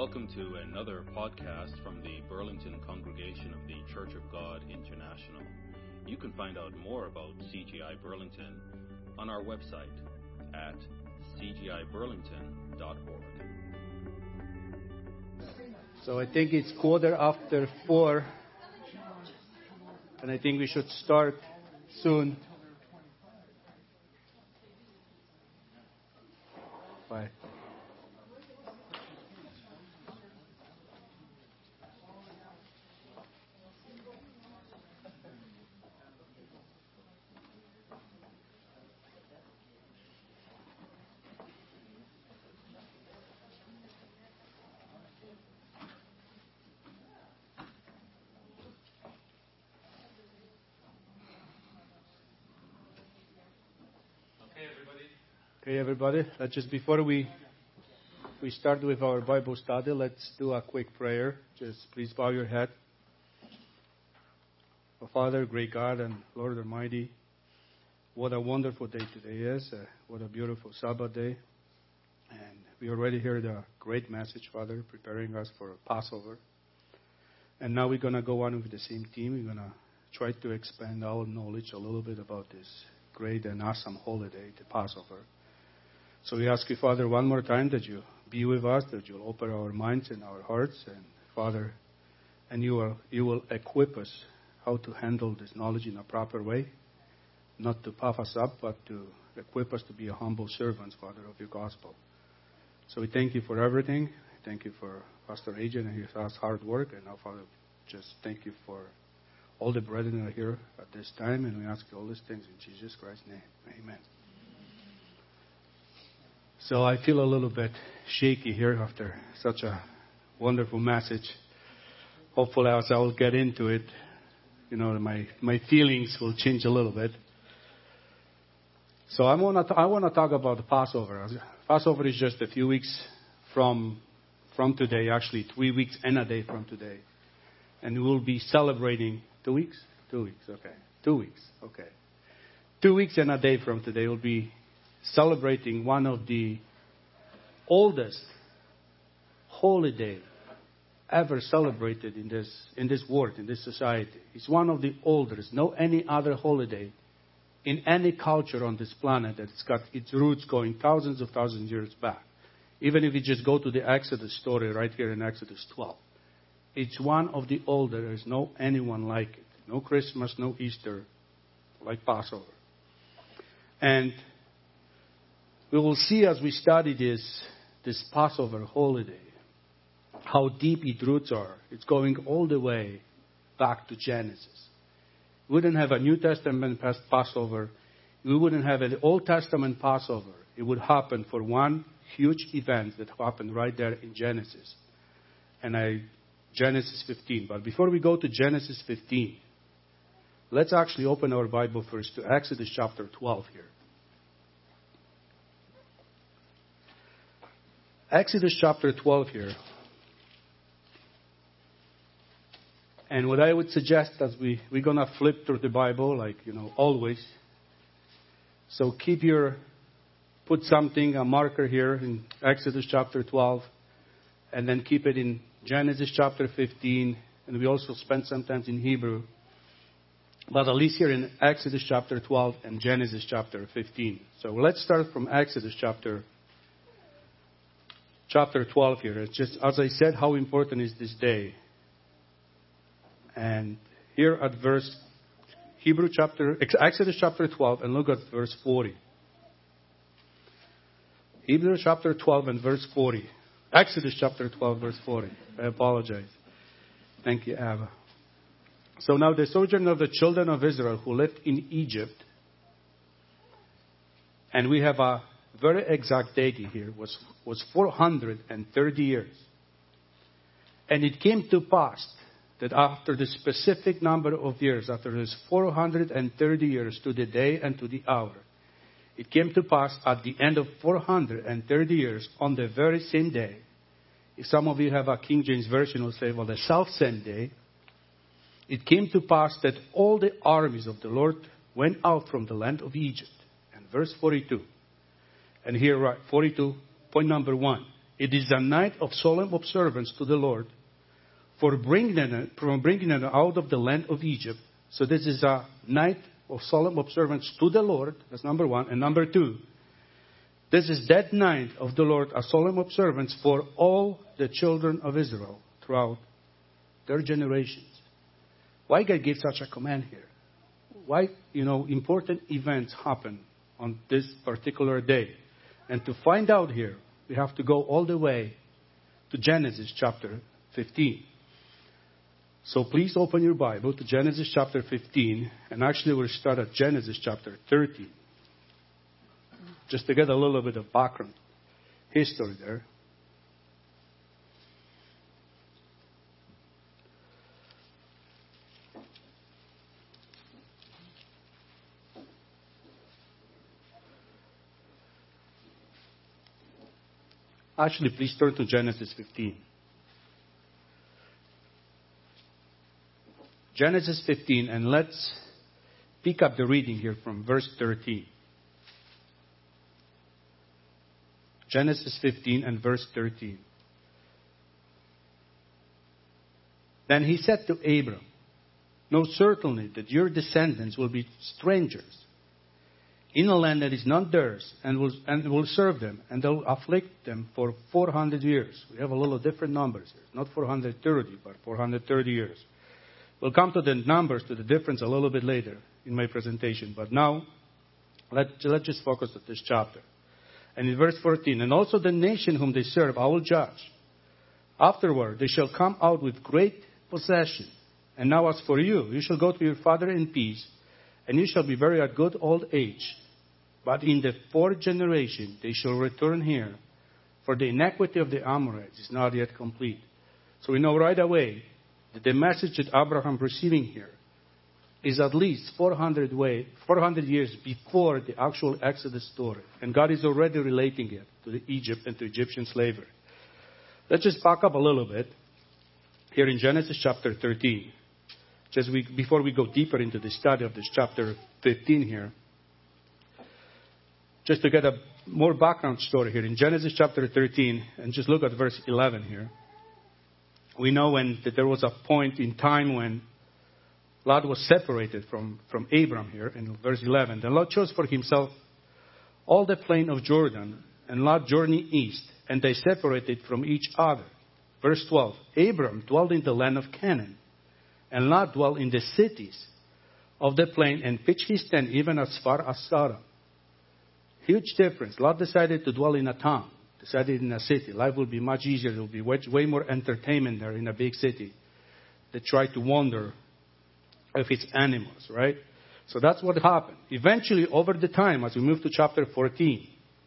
Welcome to another podcast from the Burlington Congregation of the Church of God International. You can find out more about CGI Burlington on our website at cgiburlington.org. So I think it's 4:15, and I think we should start soon. Bye. Okay, everybody. Just before we start with our Bible study, let's do a quick prayer. Just please bow your head. Our Father, great God and Lord Almighty, what a wonderful day today is. What a beautiful Sabbath day. And we already heard a great message, Father, preparing us for Passover. And now we're going to go on with the same theme. We're going to try to expand our knowledge a little bit about this great and awesome holiday, the Passover. So we ask you, Father, one more time that you be with us, that you'll open our minds and our hearts, and Father, and you will equip us how to handle this knowledge in a proper way, not to puff us up, but to equip us to be a humble servants, Father, of your gospel. So we thank you for everything. Thank you for Pastor Agent and his hard work, and now, Father, just thank you for all the brethren that are here at this time, and we ask you all these things in Jesus Christ's name. Amen. So I feel a little bit shaky here after such a wonderful message. Hopefully, as I will get into it, my feelings will change a little bit. So I want to talk about the Passover. Passover is just a few weeks from today, actually 3 weeks and a day from today. And we'll be celebrating 2 weeks? 2 weeks, okay. 2 weeks, okay. 2 weeks and a day from today, we'll be celebrating one of the oldest holiday ever celebrated in this world, in this society. It's one of the oldest. No any other holiday in any culture on this planet that's got its roots going thousands of years back. Even if you just go to the Exodus story right here in Exodus 12. It's one of the older. There's no anyone like it. No Christmas, no Easter like Passover. And we will see as we study this Passover holiday how deep its roots are. It's going all the way back to Genesis. We wouldn't have a New Testament Passover. We wouldn't have an Old Testament Passover. It would happen for one huge event that happened right there in Genesis. Genesis 15. But before we go to Genesis 15, let's actually open our Bible first to Exodus chapter 12 here. Exodus chapter 12 here. And what I would suggest as we're going to flip through the Bible, like, always. So put something, a marker here in Exodus chapter 12, and then keep it in Genesis chapter 15, and we also spend some time in Hebrew. But at least here in Exodus chapter 12 and Genesis chapter 15. So let's start from Exodus chapter 12 here. It's just, as I said, how important is this day. And here at Exodus chapter 12, and look at verse 40. Hebrews chapter 12 and verse 40. Exodus chapter 12, verse 40. I apologize. Thank you, Ava. So now the sojourn of the children of Israel who lived in Egypt, and we have a very exact date here, was 430 years. And it came to pass that after the specific number of years, after this 430 years to the day and to the hour, it came to pass at the end of 430 years, on the very same day. If some of you have a King James Version, will say, well, the self-same day. It came to pass that all the armies of the Lord went out from the land of Egypt. And verse 42. And here, right, 42, point number 1. It is a night of solemn observance to the Lord for bringing them out of the land of Egypt. So this is a night of solemn observance to the Lord. That's number one. And number two, this is that night of the Lord, a solemn observance for all the children of Israel throughout their generations. Why God gave such a command here? Why, important events happen on this particular day? And to find out here, we have to go all the way to Genesis chapter 15. So please open your Bible to Genesis chapter 15. And actually we'll start at Genesis chapter 13. Just to get a little bit of background history there. Actually, please turn to Genesis 15. Genesis 15, and let's pick up the reading here from verse 13. Genesis 15 and verse 13. Then he said to Abram, "Know certainly that your descendants will be strangers in a land that is not theirs, and will serve them, and they'll afflict them for 400 years. We have a little different numbers here. Not 430, but 430 years. We'll come to the numbers, to the difference a little bit later in my presentation. But now, let's just focus on this chapter. And in verse 14, "And also the nation whom they serve I will judge. Afterward they shall come out with great possession. And now as for you, you shall go to your father in peace, and you shall be buried at good old age. But in the fourth generation they shall return here, for the iniquity of the Amorites is not yet complete." So we know right away that the message that Abraham receiving here is at least 400 years before the actual Exodus story. And God is already relating it to Egypt and to Egyptian slavery. Let's just back up a little bit here in Genesis chapter 13. Before we go deeper into the study of this chapter 15 here. Just to get a more background story here. In Genesis chapter 13, and just look at verse 11 here. We know that there was a point in time when Lot was separated from Abram here in verse 11. The Lord chose for himself all the plain of Jordan, and Lot journeyed east, and they separated from each other. Verse 12, Abram dwelt in the land of Canaan, and Lot dwelt in the cities of the plain, and pitched his tent even as far as Sodom. Huge difference. Lot decided to dwell in a town, decided in a city. Life will be much easier. There will be way more entertainment there in a big city. They try to wander of its animals, right? So that's what happened. Eventually, over the time, as we move to chapter 14,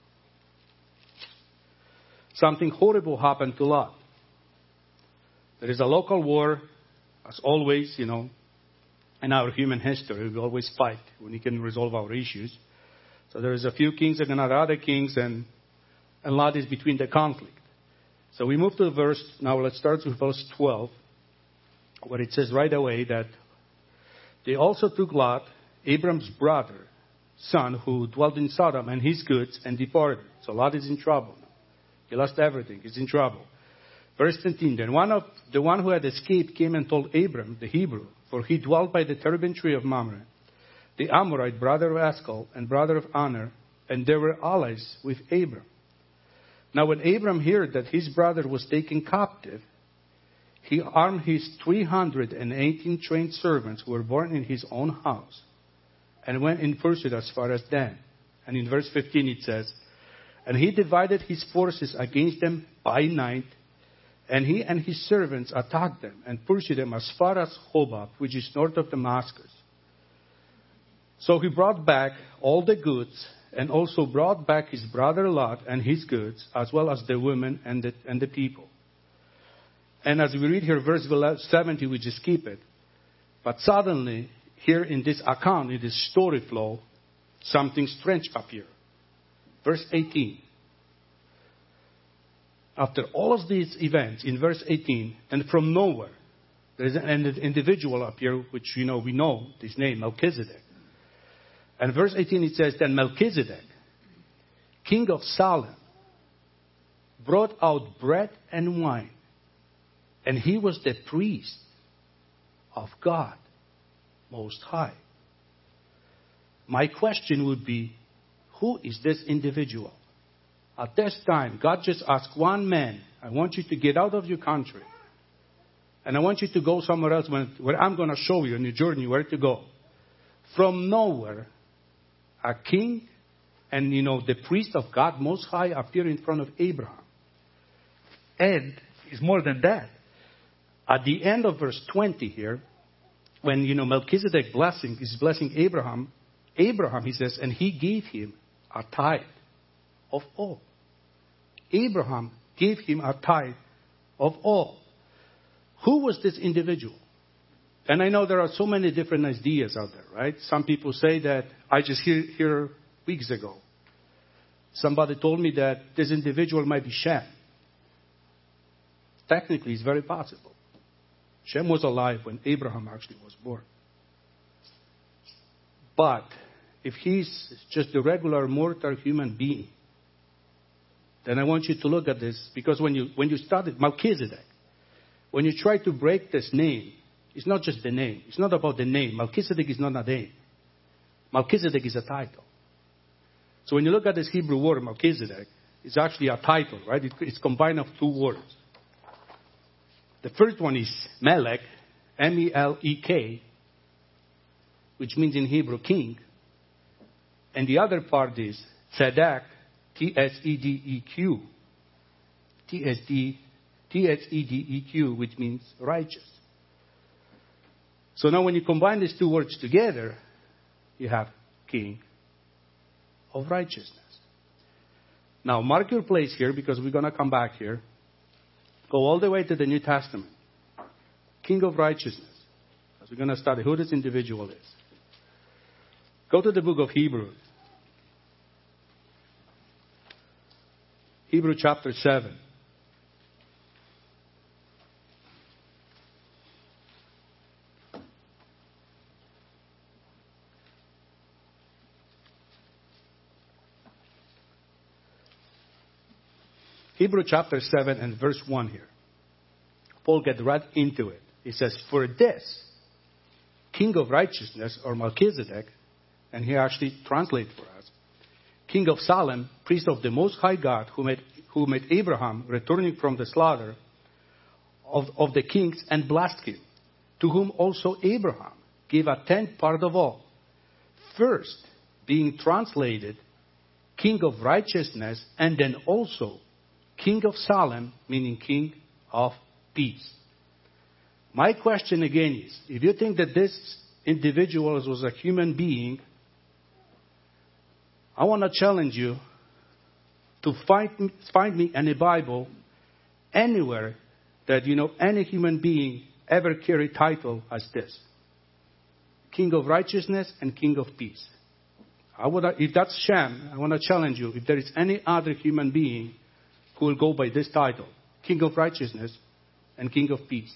something horrible happened to Lot. There is a local war, as always, in our human history. We always fight when we can resolve our issues. So there is a few kings and other kings, and Lot is between the conflict. So we move to the verse, now let's start with verse 12, where it says right away that they also took Lot, Abram's brother, son, who dwelt in Sodom, and his goods, and departed. So Lot is in trouble now. He lost everything. He's in trouble. Verse 15, then the one who had escaped came and told Abram, the Hebrew, for he dwelt by the terebinth tree of Mamre, the Amorite, brother of Eshcol and brother of Aner, and they were allies with Abram. Now when Abram heard that his brother was taken captive, he armed his 318 trained servants who were born in his own house, and went in pursuit as far as Dan. And in verse 15 it says, and he divided his forces against them by night, and he and his servants attacked them and pursued them as far as Hobab, which is north of Damascus. So he brought back all the goods, and also brought back his brother Lot and his goods, as well as the women and the people. And as we read here, verse 70, we just skip it. But suddenly, here in this account, in this story flow, something strange appeared. Verse 18. After all of these events, in verse 18, and from nowhere, there is an individual appear, which we know his name, Melchizedek. And verse 18 it says, then Melchizedek, king of Salem, brought out bread and wine, and he was the priest of God Most High. My question would be, who is this individual? At this time, God just asked one man, I want you to get out of your country. And I want you to go somewhere else where I'm going to show you in your journey where to go. From nowhere, a king and, the priest of God Most High appear in front of Abraham. And it's more than that. At the end of verse 20 here, when, Melchizedek is blessing Abraham, he says, and he gave him a tithe of all. Abraham gave him a tithe of all. Who was this individual? And I know there are so many different ideas out there, right? Some people say that, I just hear weeks ago, somebody told me that this individual might be Shem. Technically, it's very possible. Shem was alive when Abraham actually was born. But if he's just a regular mortal human being, then I want you to look at this, because when you started Melchizedek, when you try to break this name, it's not just the name. It's not about the name. Melchizedek is not a name. Melchizedek is a title. So when you look at this Hebrew word, Melchizedek, it's actually a title, right? It's combined of two words. The first one is Melech, M-E-L-E-K, which means in Hebrew king. And the other part is Tzedek, T-S-E-D-E-Q. T-S-E-D-E-Q, which means righteous. So now when you combine these two words together, you have king of righteousness. Now mark your place here, because we're going to come back here. Go all the way to the New Testament. King of righteousness. As we're going to study who this individual is. Go to the book of Hebrews. Hebrews chapter 7. Hebrews chapter 7 and verse 1 here. Paul gets right into it. He says, for this, King of righteousness, or Melchizedek, and he actually translates for us, King of Salem, priest of the Most High God, who made Abraham returning from the slaughter of the kings and blessed him, to whom also Abraham gave a tenth part of all. First, being translated King of righteousness, and then also King of Salem, meaning King of peace. My question again is, if you think that this individual was a human being, I want to challenge you to find me in the Bible anywhere that, any human being ever carried title as this. King of righteousness and King of peace. If that's Shem, I want to challenge you, if there is any other human being who will go by this title, King of righteousness and King of peace.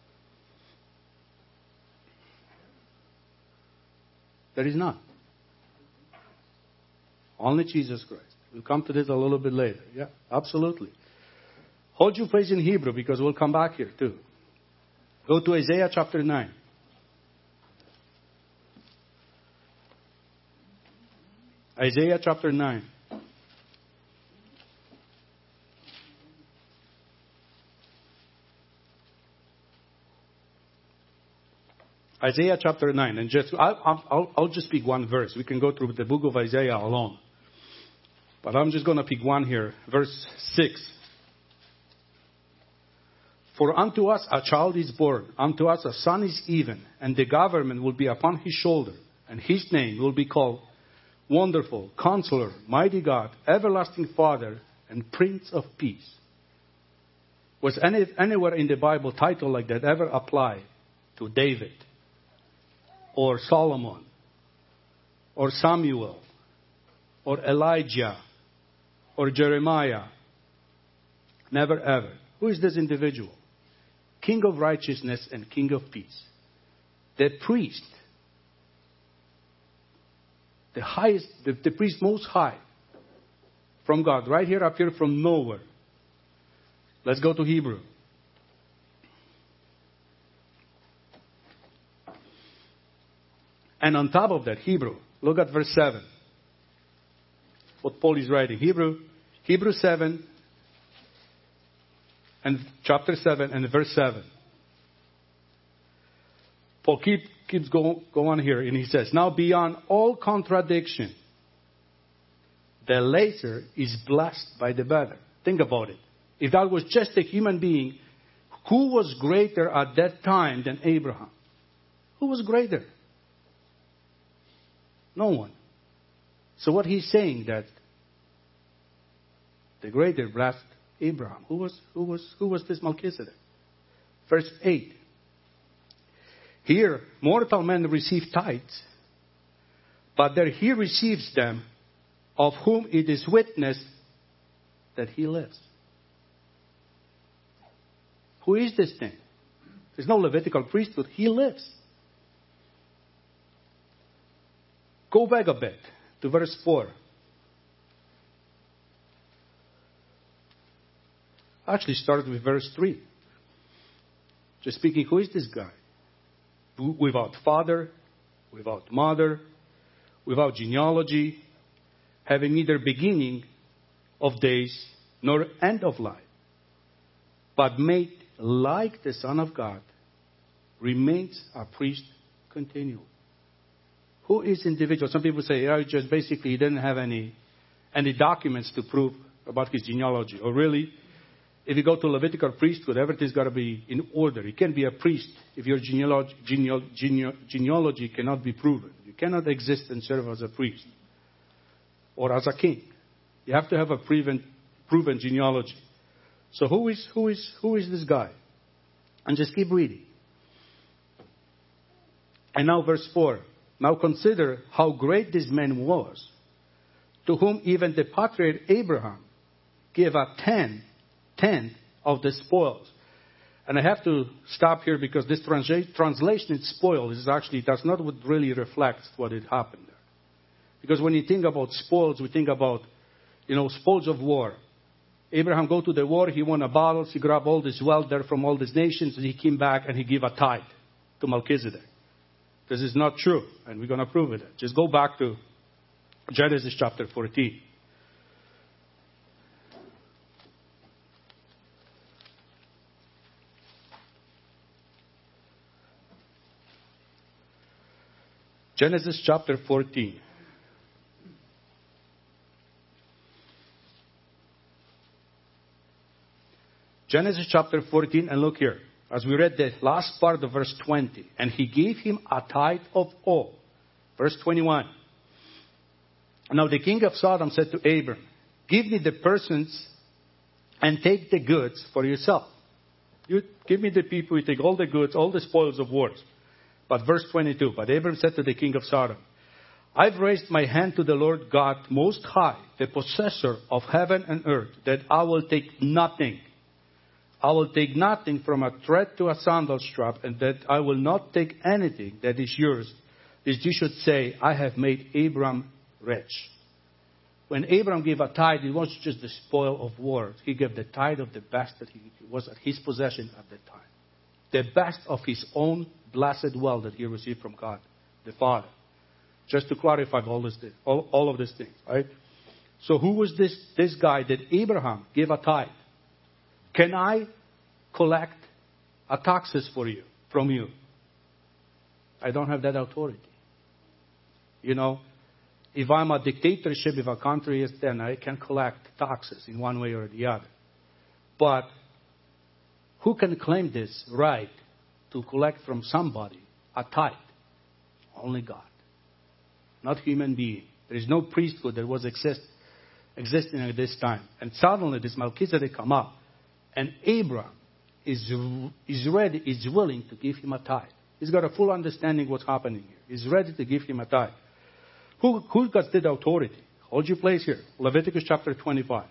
There is none. Only Jesus Christ. We'll come to this a little bit later. Yeah, absolutely. Hold your place in Hebrew, because we'll come back here too. Go to Isaiah chapter 9. Isaiah chapter 9. Isaiah chapter 9, and I'll just pick one verse. We can go through the book of Isaiah alone. But I'm just going to pick one here. Verse 6. For unto us a child is born, unto us a son is given, and the government will be upon his shoulder, and his name will be called Wonderful, Counselor, Mighty God, Everlasting Father, and Prince of Peace. Was anywhere in the Bible title like that ever apply to David, or Solomon, or Samuel, or Elijah, or Jeremiah? Never ever. Who is this individual? King of righteousness and King of peace. The priest, the highest, the priest most high from God, right here appeared from nowhere. Let's go to Hebrew. And on top of that, Hebrew, look at verse 7. What Paul is writing. Hebrew 7, and chapter 7 and verse 7. Paul keeps go on here, and he says, now beyond all contradiction, the lesser is blessed by the better. Think about it. If that was just a human being, who was greater at that time than Abraham? Who was greater? No one. So what he's saying that the greater blessed Abraham. Who was this Melchizedek? Verse 8. Here, mortal men receive tithes, but there he receives them, of whom it is witnessed that he lives. Who is this thing? There's no Levitical priesthood. He lives. Go back a bit to verse 4. Actually, start with verse 3. Just speaking, who is this guy? Without father, without mother, without genealogy, having neither beginning of days nor end of life, but made like the Son of God, remains a priest continually. Who is individual? Some people say, just basically he didn't have any documents to prove about his genealogy. Or really, if you go to Levitical priesthood, everything's got to be in order. You can't be a priest if your genealogy cannot be proven. You cannot exist and serve as a priest or as a king. You have to have a proven genealogy. So who is this guy? And just keep reading. And now verse 4. Now consider how great this man was, to whom even the patriarch Abraham gave a tenth of the spoils. And I have to stop here because this translation spoil is actually does not really reflect what had happened there. Because when you think about spoils, we think about, spoils of war. Abraham go to the war, he won a battle, he grabbed all this wealth there from all these nations, and he came back and he gave a tithe to Melchizedek. This is not true, and we're going to prove it. Just go back to Genesis chapter 14. Genesis chapter 14. Genesis chapter 14, and look here. As we read the last part of verse 20. And he gave him a tithe of all. Verse 21. Now the king of Sodom said to Abram, give me the persons and take the goods for yourself. You give me the people, you take all the goods, all the spoils of wars. But verse 22. But Abram said to the king of Sodom, I've raised my hand to the Lord God Most High, the possessor of heaven and earth, that I will take nothing. I will take nothing from a thread to a sandal strap, and that I will not take anything that is yours, that you should say, I have made Abram rich. When Abram gave a tithe, it wasn't just the spoil of war. He gave the tithe of the best that he was at his possession at that time. The best of his own blessed wealth that he received from God, the Father. Just to clarify all of these things, right? So who was this guy that Abraham gave a tithe? Can I collect a taxes from you? I don't have that authority. If I'm a dictatorship, if a country is, then I can collect taxes in one way or the other. But who can claim this right to collect from somebody a tithe? Only God. Not human being. There is no priesthood that was existing at this time. And suddenly this Melchizedek come up. And Abraham is ready, is willing to give him a tithe. He's got a full understanding what's happening here. He's ready to give him a tithe. Who got that authority? Hold your place here. Leviticus chapter 25.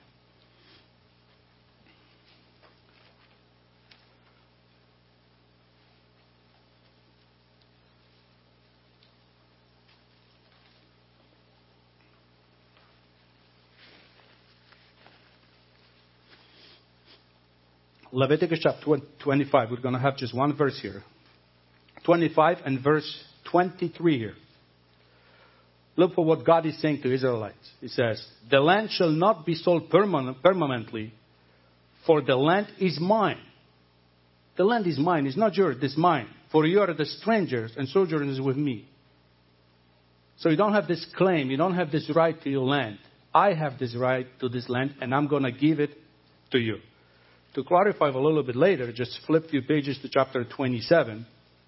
Leviticus chapter 25. We're going to have just one verse here. 25 and verse 23 here. Look for what God is saying to Israelites. He says, the land shall not be sold permanently, for the land is mine. The land is mine. It's not yours. It's mine. For you are the strangers and sojourners with me. So you don't have this claim. You don't have this right to your land. I have this right to this land, and I'm going to give it to you. To clarify a little bit later, just flip a few pages to chapter 27.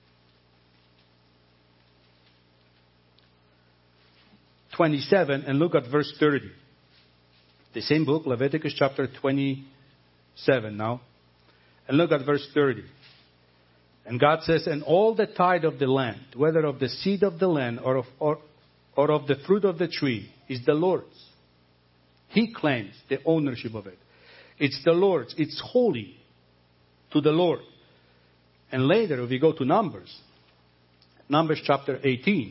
And look at verse 30. The same book, Leviticus chapter 27 now. And look at verse 30. And God says, and all the tithe of the land, whether of the seed of the land or of the fruit of the tree, is the Lord's. He claims the ownership of it. It's the Lord's. It's holy to the Lord. And later, if we go to Numbers chapter 18.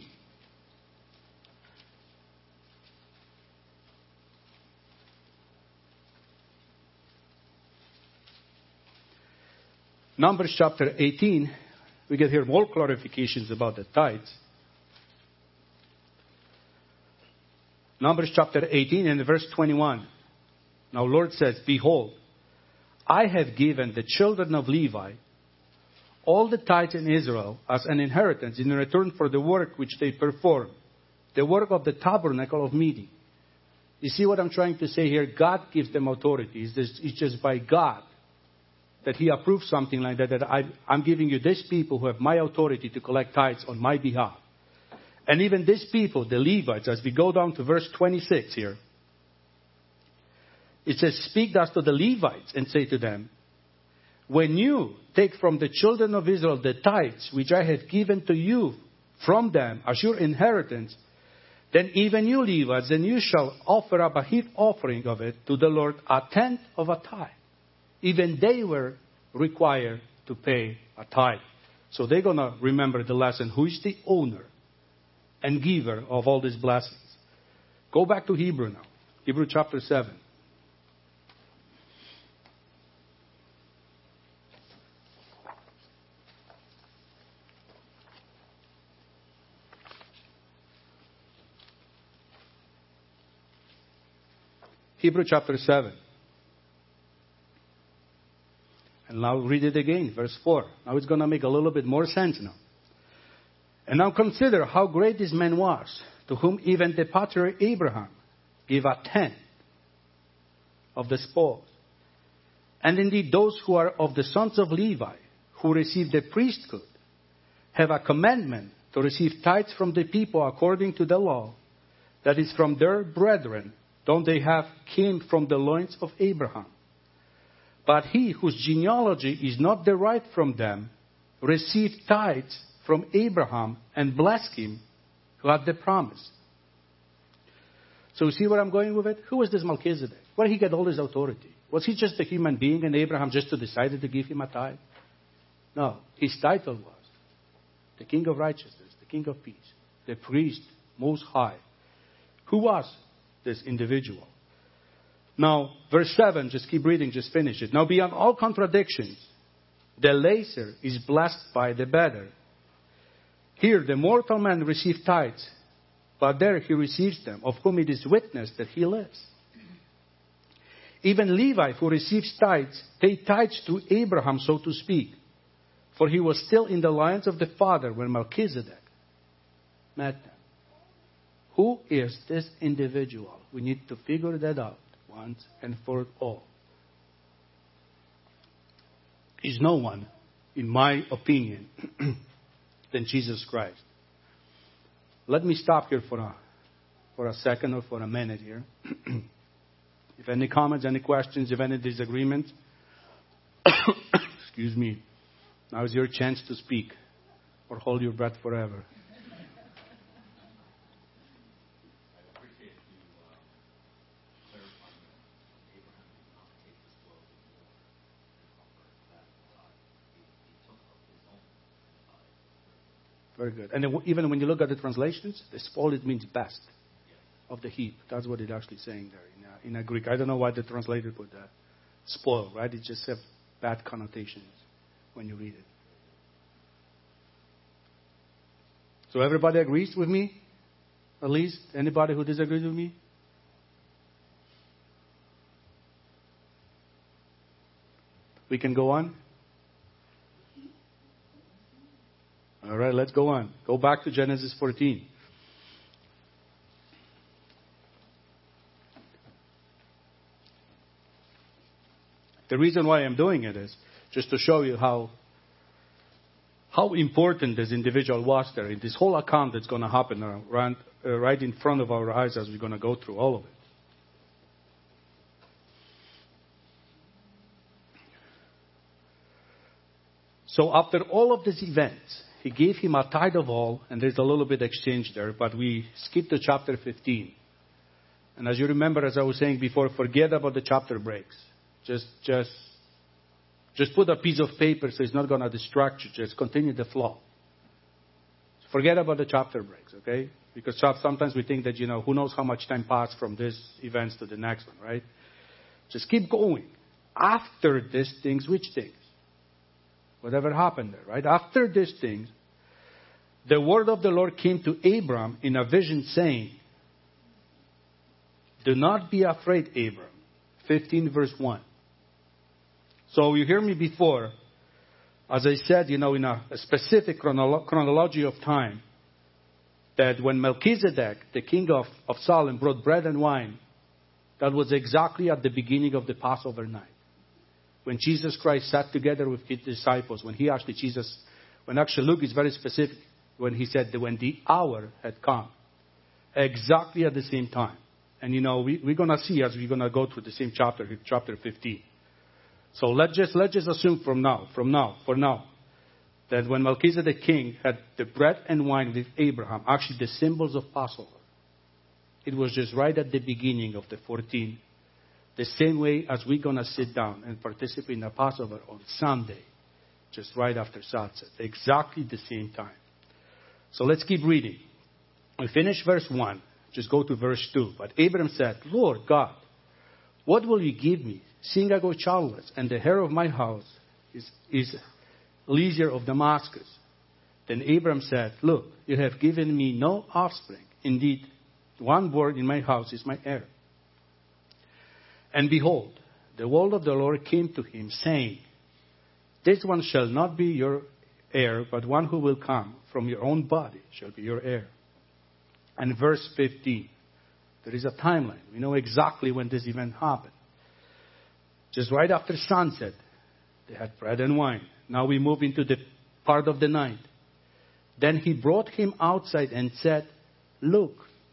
Numbers chapter 18, we get here more clarifications about the tithes. Numbers chapter 18 and verse 21. Now Lord says, behold, I have given the children of Levi all the tithes in Israel as an inheritance in return for the work which they perform, the work of the tabernacle of meeting. You see what I'm trying to say here? God gives them authority. It's just by God that He approves something like that, that I'm giving you these people who have my authority to collect tithes on my behalf. And even these people, the Levites, as we go down to verse 26 here, it says, speak thus to the Levites and say to them, when you take from the children of Israel the tithes which I have given to you from them as your inheritance, then even you Levites, then you shall offer up a heap offering of it to the Lord, a tenth of a tithe. Even they were required to pay a tithe. So they're going to remember the lesson. Who is the owner and giver of all these blessings? Go back to Hebrew now. Hebrew chapter 7. Hebrew chapter 7. And now read it again, verse 4. Now it's going to make a little bit more sense now. And now consider how great this man was, to whom even the patriarch Abraham gave a tenth of the spoils. And indeed those who are of the sons of Levi, who receive the priesthood, have a commandment to receive tithes from the people according to the law, that is from their brethren, don't they have came from the loins of Abraham. But he whose genealogy is not derived from them received tithes from Abraham and blessed him who had the promise. So you see where I'm going with it? Who was this Melchizedek? Where did he get all his authority? Was he just a human being and Abraham just decided to give him a tithe? No. His title was the King of Righteousness, the King of Peace, the Priest Most High. Who was this individual? Now, verse 7, just keep reading, just finish it. Now, beyond all contradictions, the lesser is blessed by the better. Here, the mortal man received tithes, but there he receives them, of whom it is witnessed that he lives. Even Levi, who receives tithes, paid tithes to Abraham, so to speak, for he was still in the lines of the father when Melchizedek met them. Who is this individual? We need to figure that out once and for all. Is no one, in my opinion, than Jesus Christ. Let me stop here for a second or for a minute here. If any comments, any questions, if any disagreements, excuse me, now is your chance to speak or hold your breath forever. Very good. And even when you look at the translations, the spoil, it means best of the heap. That's what it's actually saying there in a Greek. I don't know why the translator put that. Spoil, right? It just said bad connotations when you read it. So everybody agrees with me? At least? Anybody who disagrees with me? We can go on? All right, let's go on. Go back to Genesis 14. The reason why I'm doing it is just to show you how important this individual was there in this whole account that's going to happen right in front of our eyes as we're going to go through all of it. So after all of these events, he gave him a tithe of all, and there's a little bit exchange there, but we skip to chapter 15. And as you remember, as I was saying before, forget about the chapter breaks. Just put a piece of paper so it's not going to distract you. Just continue the flow. Forget about the chapter breaks, okay? Because sometimes we think that, who knows how much time passed from this event to the next one, right? Just keep going. After these things, which things? Whatever happened there, right? After these things, the word of the Lord came to Abram in a vision saying, do not be afraid, Abram. 15 verse 1. So you hear me before, as I said, in a specific chronology of time, that when Melchizedek, the king of Salem, brought bread and wine, that was exactly at the beginning of the Passover night. When Jesus Christ sat together with his disciples, when Luke is very specific, when he said that when the hour had come, exactly at the same time. And we're going to see as we're going to go through the same chapter 15. So let's just assume for now, that when Melchizedek king had the bread and wine with Abraham, actually the symbols of Passover, it was just right at the beginning of the 14th, the same way as we're going to sit down and participate in the Passover on Sunday, just right after sunset, exactly the same time. So let's keep reading. We finish verse 1. Just go to verse 2. But Abram said, Lord God, what will you give me, seeing I go childless, and the hair of my house is Eliezer of Damascus? Then Abram said, look, you have given me no offspring. Indeed, one born in my house is my heir. And behold, the word of the Lord came to him, saying, this one shall not be your heir, but one who will come from your own body shall be your heir. And verse 15, there is a timeline. We know exactly when this event happened. Just right after sunset, they had bread and wine. Now we move into the part of the night. Then he brought him outside and said, look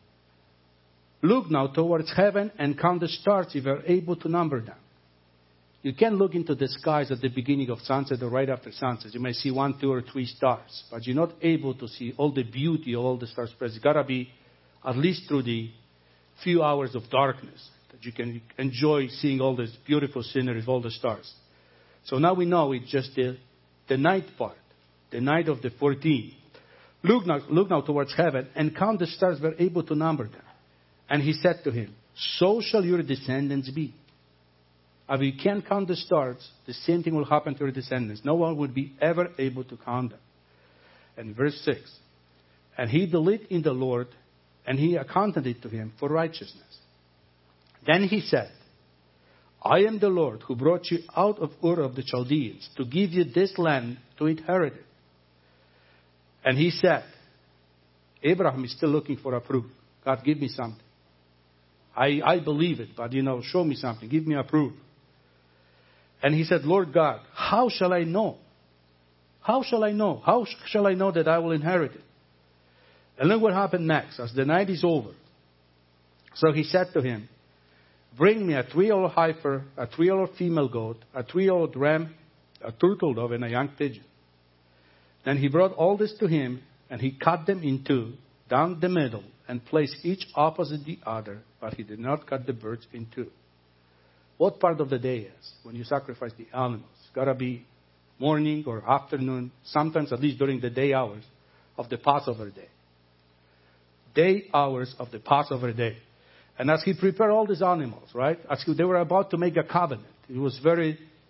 now towards heaven and count the stars if you are able to number them. You can look into the skies at the beginning of sunset or right after sunset. You may see 1, 2, or 3 stars, but you're not able to see all the beauty of all the stars present. It's got to be at least through the few hours of darkness that you can enjoy seeing all this beautiful scenery of all the stars. So now we know it's just the night part, the night of the 14th. Look now towards heaven and count the stars if you are able to number them. And he said to him, so shall your descendants be. If you can't count the stars, the same thing will happen to your descendants. No one would be ever able to count them. And verse 6, and he believed in the Lord, and he accounted it to him for righteousness. Then he said, I am the Lord who brought you out of Ur of the Chaldeans to give you this land to inherit it. And he said, Abraham is still looking for a proof. God, give me something. I believe it, but show me something. Give me a proof. And he said, Lord God, how shall I know? How shall I know? How shall I know that I will inherit it? And look what happened next, as the night is over. So he said to him, bring me a 3-year-old heifer, a 3-year-old female goat, a 3-year-old ram, a turtle dove, and a young pigeon. Then he brought all this to him, and he cut them in two, down the middle, and placed each opposite the other, but he did not cut the birds in two. What part of the day is when you sacrifice the animals? It's got to be morning or afternoon, sometimes at least during the day hours of the Passover day. Day hours of the Passover day. And as he prepared all these animals, right, as they were about to make a covenant, it was very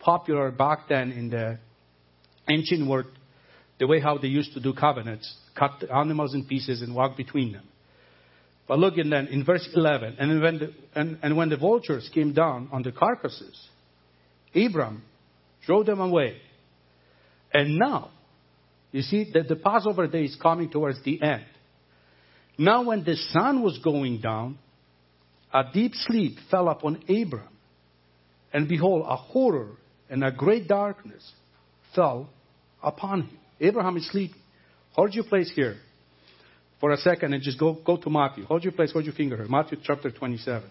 popular back then in the ancient world, the way how they used to do covenants, cut the animals in pieces and walk between them. But look in then in verse 11, and when the vultures came down on the carcasses, Abram drove them away. And now, you see that the Passover day is coming towards the end. Now when the sun was going down, a deep sleep fell upon Abram. And behold, a horror and a great darkness fell upon him. Abraham is sleeping. Hold your place here for a second and just go to Matthew. Hold your place, hold your finger here. Matthew chapter 27.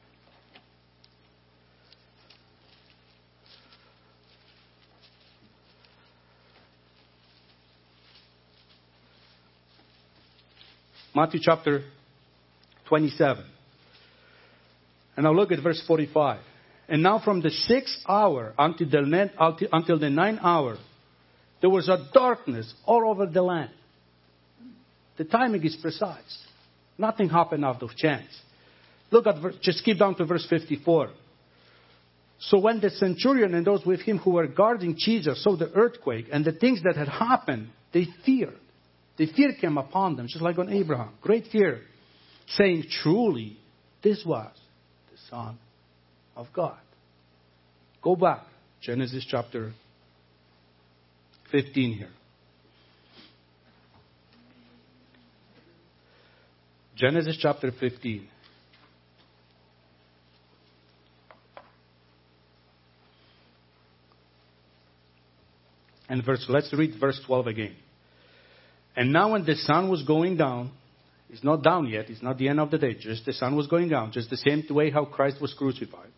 Matthew chapter 27. And now look at verse 45. And now from the 6th hour until the 9th hour, there was a darkness all over the land. The timing is precise. Nothing happened out of chance. Look at, just skip down to verse 54. So when the centurion and those with him who were guarding Jesus saw the earthquake and the things that had happened, they feared. The fear came upon them, just like on Abraham. Great fear, saying, truly, this was the Son of God. Go back, Genesis chapter 15 here. Genesis chapter 15. And let's read verse 12 again. And now when the sun was going down, it's not down yet, it's not the end of the day, just the sun was going down, just the same way how Christ was crucified.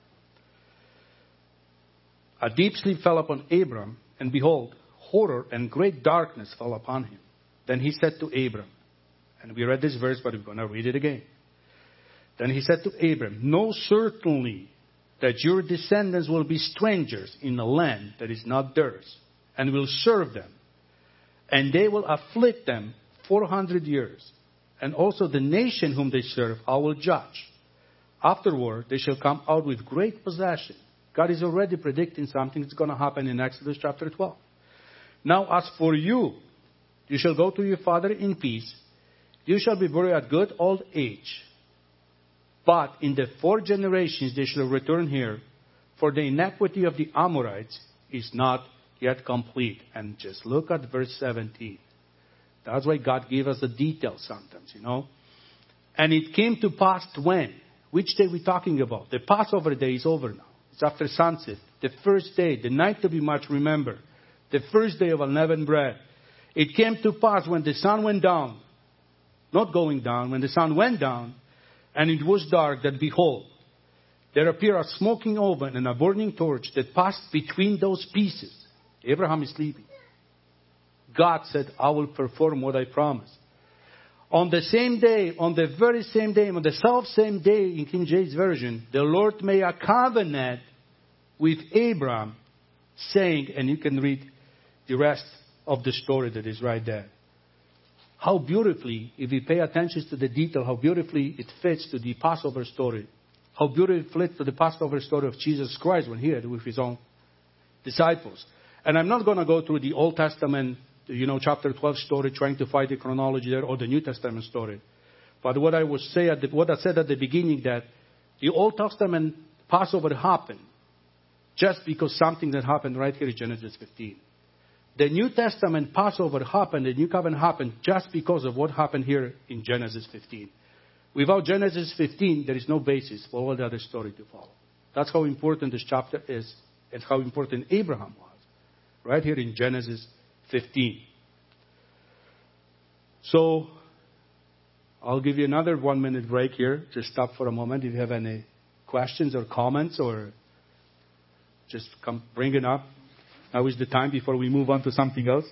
A deep sleep fell upon Abram, and behold, horror and great darkness fell upon him. Then he said to Abram, and we read this verse, but we're going to read it again. Then he said to Abram, know certainly that your descendants will be strangers in a land that is not theirs, and will serve them. And they will afflict them 400 years. And also the nation whom they serve I will judge. Afterward, they shall come out with great possession. God is already predicting something that's going to happen in Exodus chapter 12. Now as for you, you shall go to your father in peace. You shall be buried at good old age. But in the 4 generations they shall return here, for the iniquity of the Amorites is not yet complete. And just look at verse 17. That's why God gave us the details sometimes, you know. And it came to pass when? Which day we talking about? The Passover day is over now. It's after sunset. The first day, the night to be much remembered. The first day of unleavened bread. It came to pass when the sun went down. Not going down. When the sun went down and it was dark, that behold, there appeared a smoking oven and a burning torch that passed between those pieces. Abraham is sleeping. God said, I will perform what I promised. On the same day, on the very same day, on the self-same day in King James Version, the Lord made a covenant with Abraham, saying, and you can read the rest of the story that is right there. How beautifully, if we pay attention to the detail, how beautifully it fits to the Passover story. How beautifully it fits to the Passover story of Jesus Christ when he had with his own disciples. And I'm not going to go through the Old Testament, chapter 12 story, trying to find the chronology there, or the New Testament story. But what I said at the beginning, that the Old Testament Passover happened just because something that happened right here in Genesis 15. The New Testament Passover happened, the New Covenant happened just because of what happened here in Genesis 15. Without Genesis 15, there is no basis for all the other story to follow. That's how important this chapter is, and how important Abraham was. Right here in Genesis 15. So, I'll give you another 1-minute break here. Just stop for a moment if you have any questions or comments, or just come bring it up. Now is the time before we move on to something else.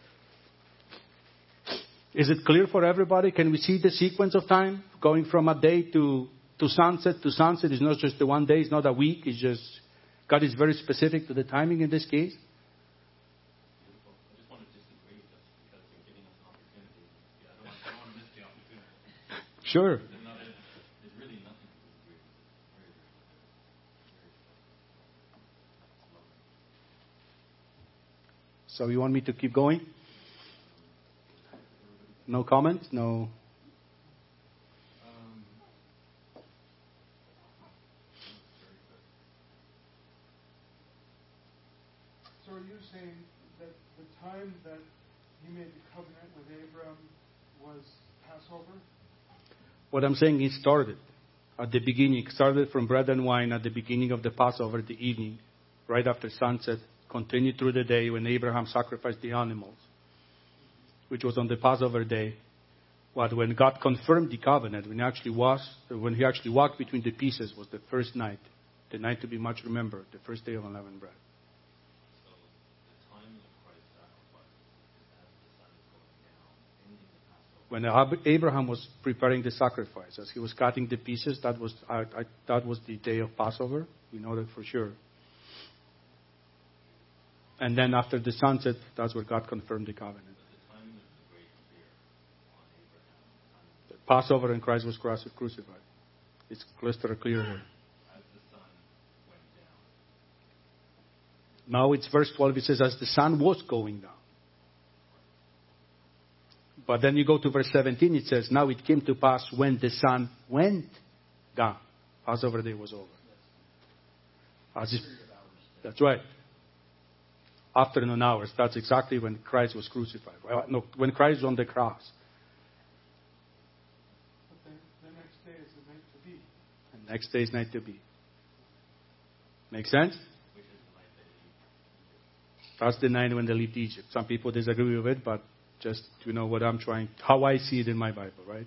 Is it clear for everybody? Can we see the sequence of time? Going from a day to sunset to sunset is not just the one day, it's not a week, it's just, God is very specific to the timing in this case. Sure. So you want me to keep going? No comment? No. So are you saying that the time that he made the covenant with Abram was Passover? What I'm saying is started at the beginning. Started from bread and wine at the beginning of the Passover, the evening, right after sunset. Continued through the day when Abraham sacrificed the animals, which was on the Passover day. But when God confirmed the covenant, when he actually walked between the pieces, was the first night, the night to be much remembered, the first day of unleavened bread. So the time of Christ's sacrifice is as the sun is going down, ending the Passover. When Abraham was preparing the sacrifice, as he was cutting the pieces, that was the day of Passover. We know that for sure. And then after the sunset, that's where God confirmed the covenant. The Passover and Christ was crucified. It's crystal clear here. As the sun went down. Now it's verse 12. It says, as the sun was going down. But then you go to verse 17. It says, now it came to pass when the sun went down. Passover day was over. That's right. Afternoon hours. That's exactly when Christ was crucified. Well, no, when Christ was on the cross. But the next day is the night to be. And next day is night to be. Make sense? That's the night when they left Egypt. Some people disagree with it, but just you know what how I see it in my Bible, right?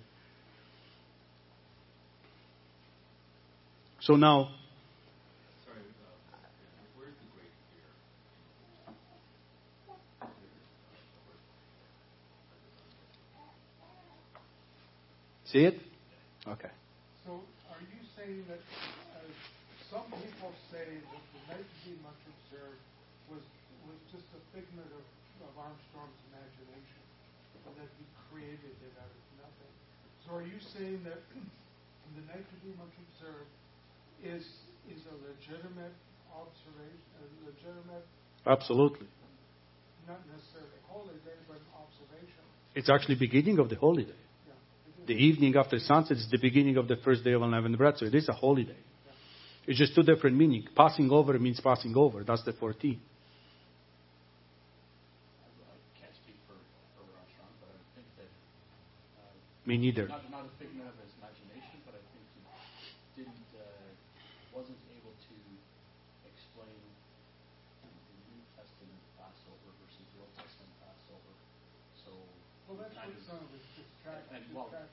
So now, see it? Okay. So are you saying that some people say that the night to be much observed was just a figment of Armstrong's imagination, or that he created it out of nothing? So are you saying that the night to be much observed is a legitimate observation, Absolutely. not necessarily holy day, but an observation? It's actually beginning of the holy day. The evening after sunset is the beginning of the first day of unleavened bread, so it is a holy day. It's just two different meanings. Passing over means passing over. That's the 14. I can't speak for Armstrong, but I think that... Me neither. Not a figment of his imagination, but I think he wasn't able to explain the New Testament Passover versus the Old Testament Passover. So... Well, that's what some of his detractors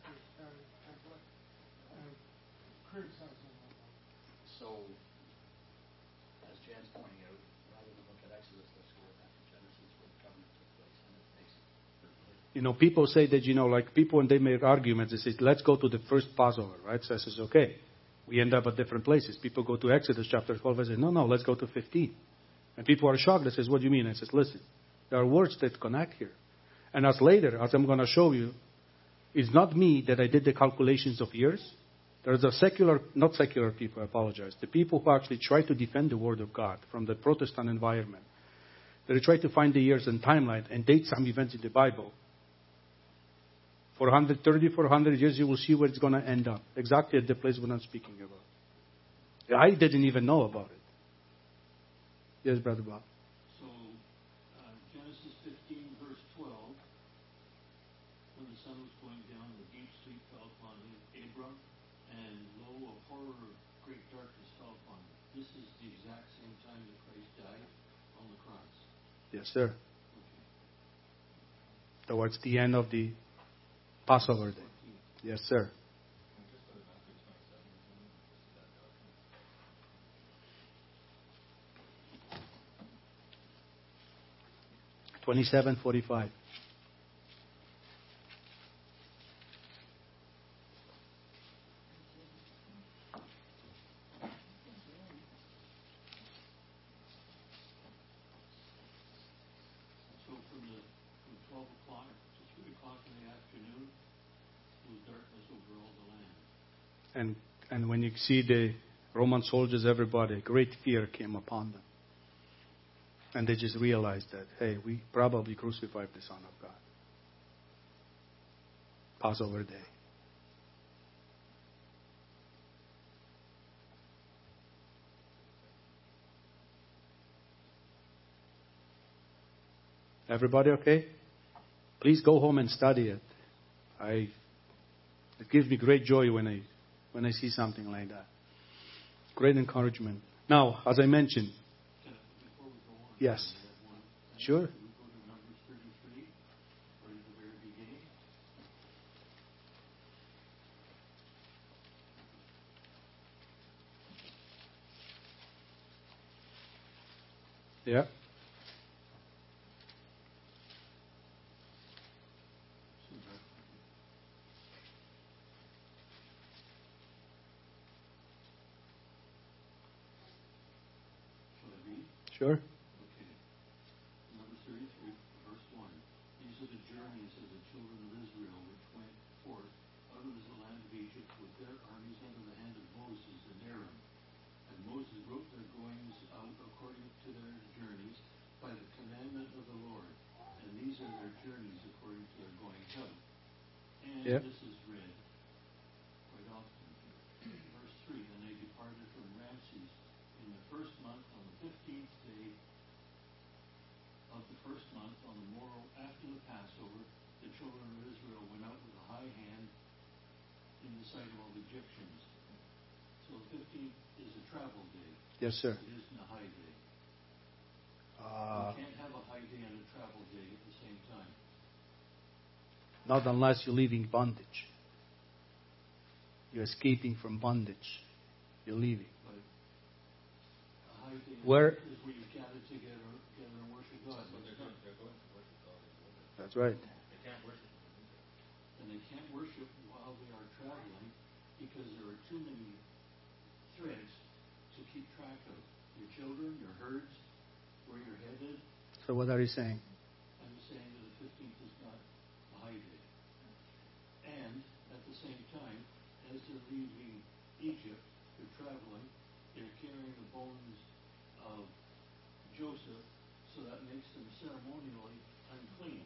criticize him about. So, as Jan's pointing out, rather than look at Exodus, let's go back to Genesis where the covenant took place, and it makes it clear. You know, people say that, like people when they make arguments, they say, let's go to the first Passover, right? So I says, okay. We end up at different places. People go to Exodus chapter 12 and say, no, let's go to 15. And people are shocked. They says, what do you mean? I says, listen, there are words that connect here. And as I'm going to show you, it's not me that I did the calculations of years. There's not secular people, I apologize. The people who actually try to defend the Word of God from the Protestant environment. They try to find the years and timeline and date some events in the Bible. For 400 years, you will see where it's going to end up. Exactly at the place what I'm speaking about. I didn't even know about it. Yes, Brother Bob. So, Genesis 15, verse 12. When the sun was going down, the deep sleep fell upon Abram, and lo, a horror of great darkness fell upon him. This is the exact same time that Christ died on the cross. Yes, sir. Okay. Towards the end of the Passover day. Yes, sir. 27:45. So from 12 o'clock to 3 o'clock in the afternoon, there was darkness over all the land. And when you see the Roman soldiers, everybody, great fear came upon them. And they just realized that, hey, we probably crucified the Son of God. Passover day. Everybody okay? Please go home and study it. It gives me great joy when I see something like that. Great encouragement. Now, as I mentioned, Before we go on, yes, we have one thing. sure. We go to Numbers 33, right at the very beginning. Yeah. Shall I read? Sure. Okay. Numbers 33, verse 1. These are the journeys of the children of Israel which went forth out of the land of Egypt with their armies under the hand of Moses and Aaron. And Moses wrote their goings out according to their journeys by the commandment of the Lord. And these are their journeys according to their goings out. And Yep. this is read quite often. Verse 3. And they departed from Ramses in the first month on the 15th day of the first month, on the morrow after the Passover, the children of Israel went out with a high hand in the sight of all the Egyptians. So the 15th is a travel day. Yes, sir. It isn't a high day. Uh, You can't have a high day and a travel day at the same time. not unless you're leaving bondage. You're escaping from bondage. You're leaving. But a high day Where- is where you gather together and worship God. They're going to worship God. That's right. They can't worship Him. And they can't worship while they are traveling because there are too many threads to keep track of. Your children, your herds, where you're headed. So what are you saying? I'm saying that the 15th is not a high day. And at the same time, as they're leaving Egypt, they're traveling, they're carrying the bones of Joseph, so that makes them ceremonially unclean.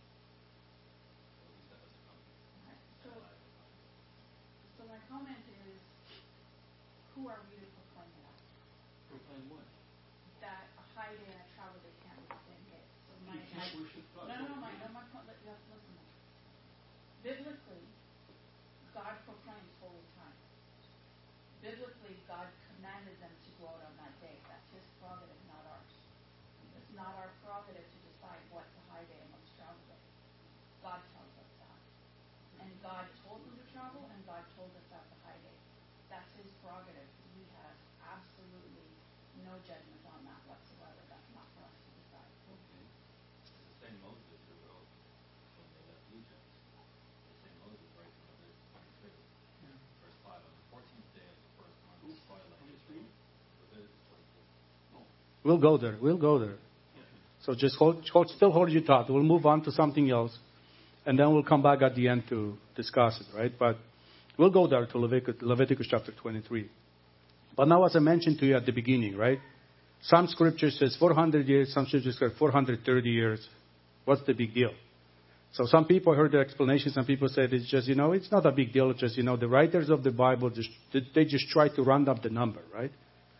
So my comment is, who are we to proclaim that? Proclaim what? That a high day and a travel day can't be the same day. So You can't worship God. my point, listen. Biblically, God proclaims holy time. Biblically, God commanded them to go out on that day. That's His prerogative, not ours. It's not our prerogative to decide what's a high day and what's a travel day. God tells us that. And God told them to travel, and God told us that's a high day. That's His prerogative. He has absolutely no judgment on that whatsoever. That's not for us to decide. Okay. It's the same Moses who wrote when they left Egypt. The same Moses writes in Leviticus 23, verse 5. On the 14th day of the first month, the twilight. 23? Leviticus 23. We'll go there. We'll go there. So just still hold your thought. We'll move on to something else. And then we'll come back at the end to discuss it, right? But we'll go there to Leviticus chapter 23. But now, as I mentioned to you at the beginning, right? Some scripture says 400 years, some scripture says 430 years. What's the big deal? So some people heard the explanation. Some people said it's just, it's not a big deal. It's just, the writers of the Bible, they just try to round up the number, right?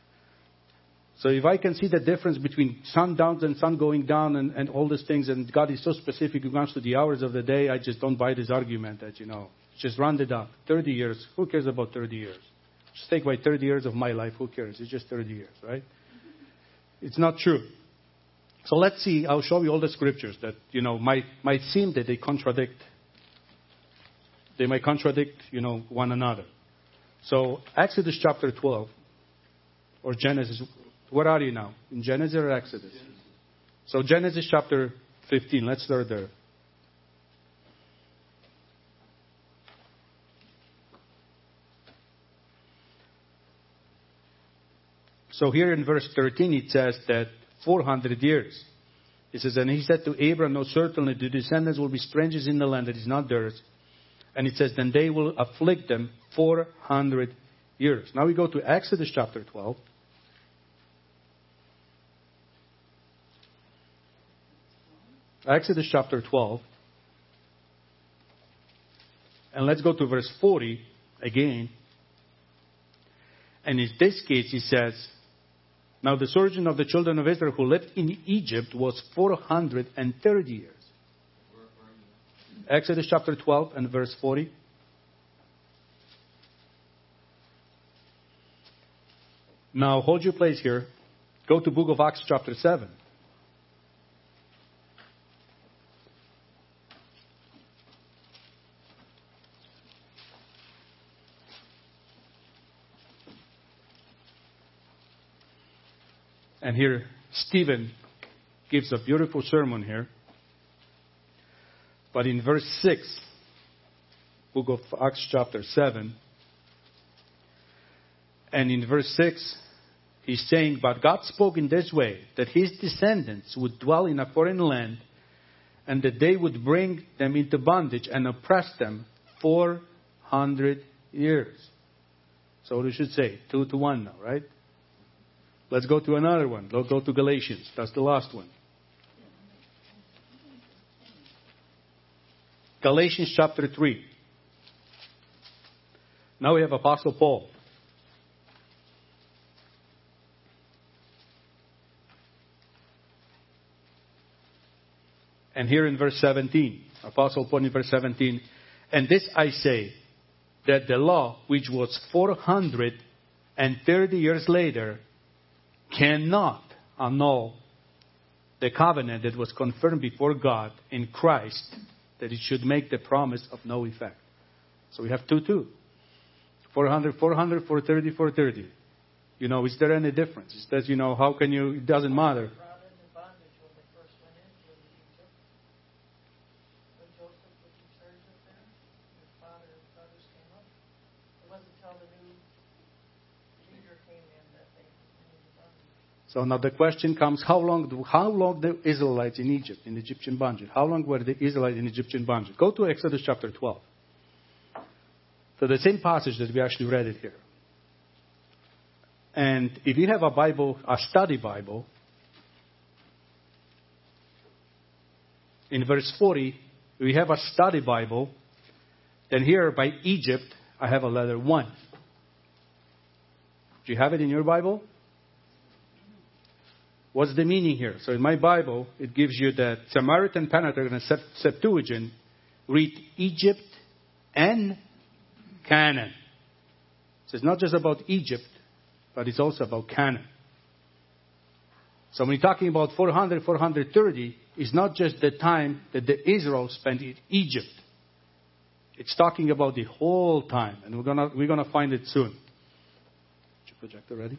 So if I can see the difference between sundowns and sun going down and all these things, and God is so specific when it comes to the hours of the day, I just don't buy this argument that, just round it up. 30 years. Who cares about 30 years? Just take away 30 years of my life. Who cares? It's just 30 years, right? It's not true. So let's see. I'll show you all the scriptures that, might seem that they contradict. They might contradict, one another. So Exodus chapter 12 or Genesis. Where are you now? In Genesis or Exodus? Genesis. So Genesis chapter 15. Let's start there. So here in verse 13 it says that 400 years. It says, and he said to Abraham, no, certainly the descendants will be strangers in the land that is not theirs. And it says, then they will afflict them 400 years. Now we go to Exodus chapter 12. Exodus chapter 12. And let's go to verse 40 again. And in this case, he says, now the sojourn of the children of Israel who lived in Egypt was 430 years. Exodus chapter 12 and verse 40. Now hold your place here. Go to book of Acts chapter 7. And here, Stephen gives a beautiful sermon here. But in verse 6, book of Acts chapter 7, and in verse 6, he's saying, but God spoke in this way, that his descendants would dwell in a foreign land, and that they would bring them into bondage and oppress them 400 years. So we should say 2-1 now, right? Let's go to another one. Let's go to Galatians. That's the last one. Galatians chapter 3. Now we have Apostle Paul. And here in verse 17, Apostle Paul in verse 17, and this I say, that the law, which was 430 years later, cannot annul the covenant that was confirmed before God in Christ, that it should make the promise of no effect. So we have 2-2. 400, 430, 430. You know, is there any difference? It says, you know, how can you, it doesn't matter. So now the question comes, how long the Israelites in Egypt, in Egyptian bondage? How long were the Israelites in Egyptian bondage? Go to Exodus chapter 12. So the same passage that we actually read it here. And if you have a Bible, a study Bible, in verse 40, we have a study Bible. Then here by Egypt, I have a letter 1. Do you have it in your Bible? What's the meaning here? So in my Bible, it gives you that Samaritan Pentateuch and Septuagint read Egypt and Canaan. So it's not just about Egypt, but it's also about Canaan. So when you're talking about 400, 430, it's not just the time that the Israel spent in Egypt. It's talking about the whole time, and we're gonna find it soon. Is your projector ready?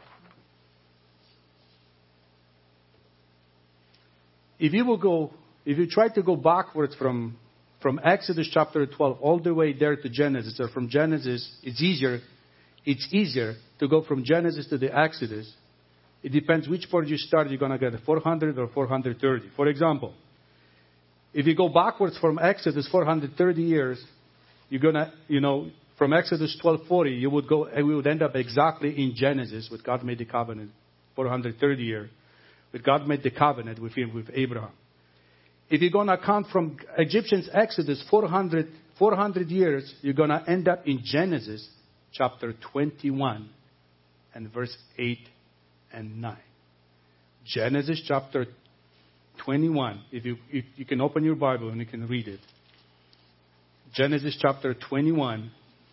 If you try to go backwards from Exodus chapter 12 all the way there to Genesis, or from Genesis, it's easier to go from Genesis to the Exodus. It depends which part you start, you're going to get 400 or 430. For example, if you go backwards from Exodus 430 years, you're going to, from Exodus 12:40, we would end up exactly in Genesis with God made the covenant 430 years. But God made the covenant with him, with Abraham. If you're going to count from Egyptians' Exodus 400 years, you're going to end up in Genesis chapter 21 and verse 8 and 9. Genesis chapter 21. If you can open your Bible and you can read it. Genesis chapter 21.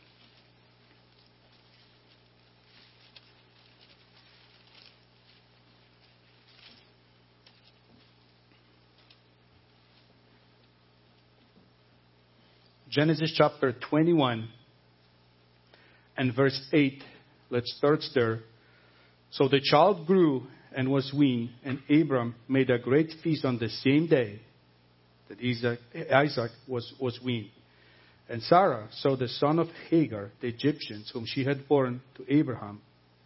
Genesis chapter 21 and verse 8. Let's start there. So the child grew and was weaned, and Abram made a great feast on the same day that Isaac was weaned. And Sarah saw the son of Hagar, the Egyptians, whom she had borne to Abraham.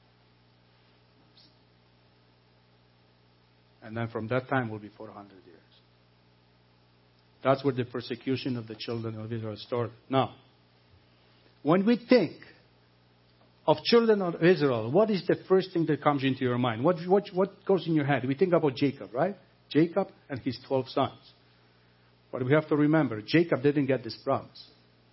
And then from that time will be 400 years. That's where the persecution of the children of Israel started. Now, when we think of children of Israel, what is the first thing that comes into your mind? What goes in your head? We think about Jacob, right? Jacob and his 12 sons. But we have to remember, Jacob didn't get this promise.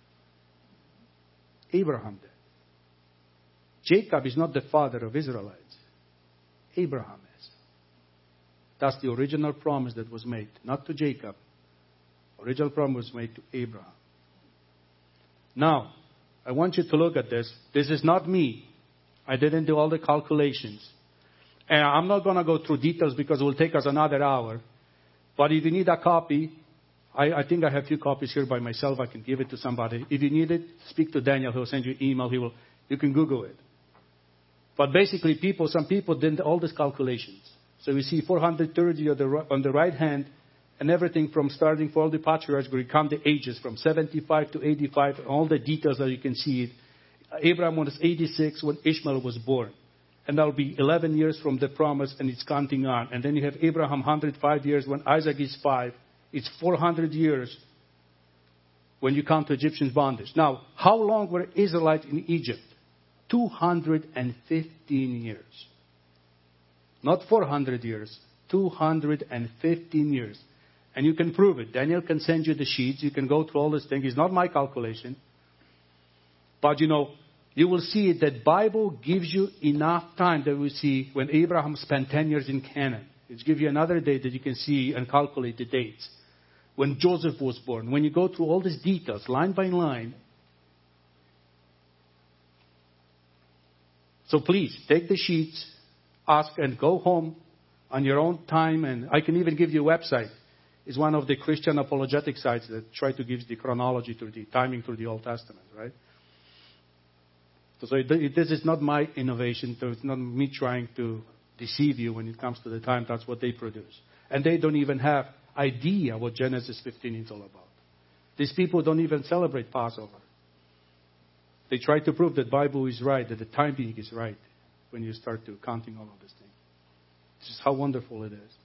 Abraham did. Jacob is not the father of Israelites. Abraham is. That's the original promise that was made, not to Jacob. Original promise was made to Abraham. Now, I want you to look at this. This is not me. I didn't do all the calculations. And I'm not going to go through details because it will take us another hour. But if you need a copy, I think I have a few copies here by myself. I can give it to somebody. If you need it, speak to Daniel. He'll send you an email. You can Google it. But basically, some people did all these calculations. So we see 430 on the right hand, and everything from starting for all the patriarchs, we count the ages from 75 to 85, all the details that you can see it. Abraham was 86 when Ishmael was born. And that will be 11 years from the promise, and it's counting on. And then you have Abraham 105 years when Isaac is 5. It's 400 years when you count Egyptian bondage. Now, how long were Israelites in Egypt? 215 years. Not 400 years. 215 years. And you can prove it. Daniel can send you the sheets. You can go through all this thing. It's not my calculation. But you will see that Bible gives you enough time that we see when Abraham spent 10 years in Canaan. It gives you another date that you can see and calculate the dates. When Joseph was born. When you go through all these details, line by line. So please, take the sheets, ask, and go home on your own time. And I can even give you a website. It's one of the Christian apologetic sites that try to give the chronology to the timing through the Old Testament, right? So this is not my innovation. So it's not me trying to deceive you when it comes to the time. That's what they produce. And they don't even have idea what Genesis 15 is all about. These people don't even celebrate Passover. They try to prove that the Bible is right, that the timing is right when you start to counting all of these things. This is how wonderful it is.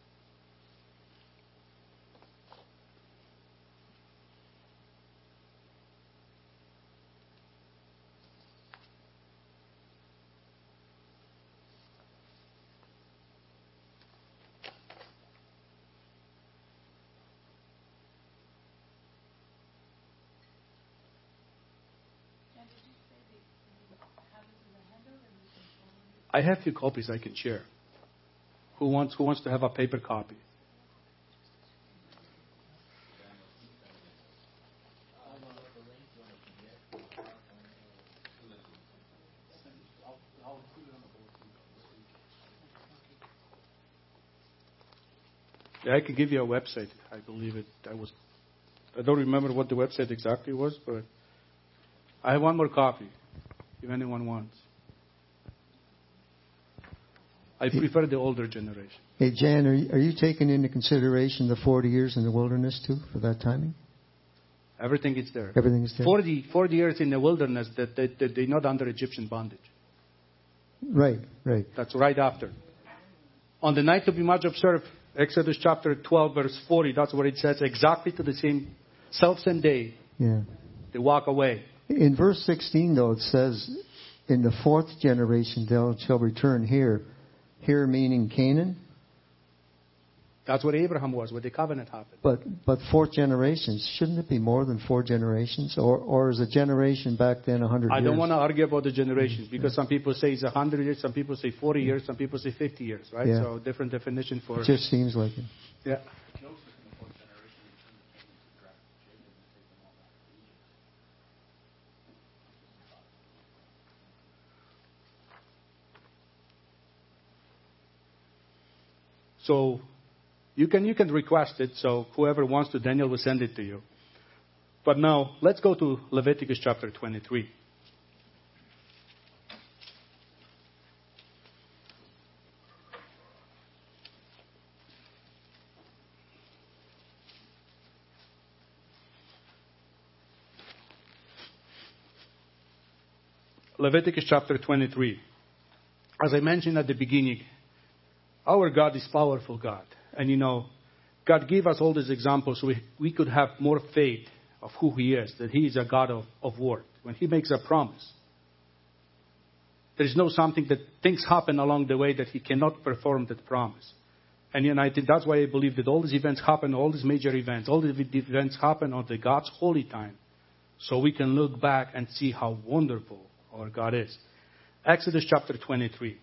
I have a few copies I can share. Who wants to have a paper copy? Yeah, I can give you a website. I believe it. I don't remember what the website exactly was, but I have one more copy if anyone wants. I prefer the older generation. Hey, Jan, are you taking into consideration the 40 years in the wilderness, too, for that timing? Everything is there. Everything is there. 40 years in the wilderness that they're not under Egyptian bondage. Right. That's right after. On the night to be much observed, Exodus chapter 12, verse 40, that's what it says, exactly to the same day. Yeah. They walk away. In verse 16, though, it says, in the fourth generation they shall return here. Here meaning Canaan? That's what Abraham was, where the covenant happened. But 4 generations, shouldn't it be more than 4 generations? Or is a generation back then 100 years? I don't want to argue about the generations, because some people say it's 100 years, some people say 40 years, some people say 50 years, right? Yeah. So different definition for... It just seems like it. Yeah. So you can request it. So whoever wants to, Daniel will send it to you. But now let's go to Leviticus chapter 23. Leviticus chapter 23. As I mentioned at the beginning, our God is powerful God. And God gave us all these examples so we could have more faith of who He is, that He is a God of word. When He makes a promise, there is no something that things happen along the way that He cannot perform that promise. And I think that's why I believe that all these events happen, all these major events, all the events happen on the God's holy time. So we can look back and see how wonderful our God is. Exodus chapter 23.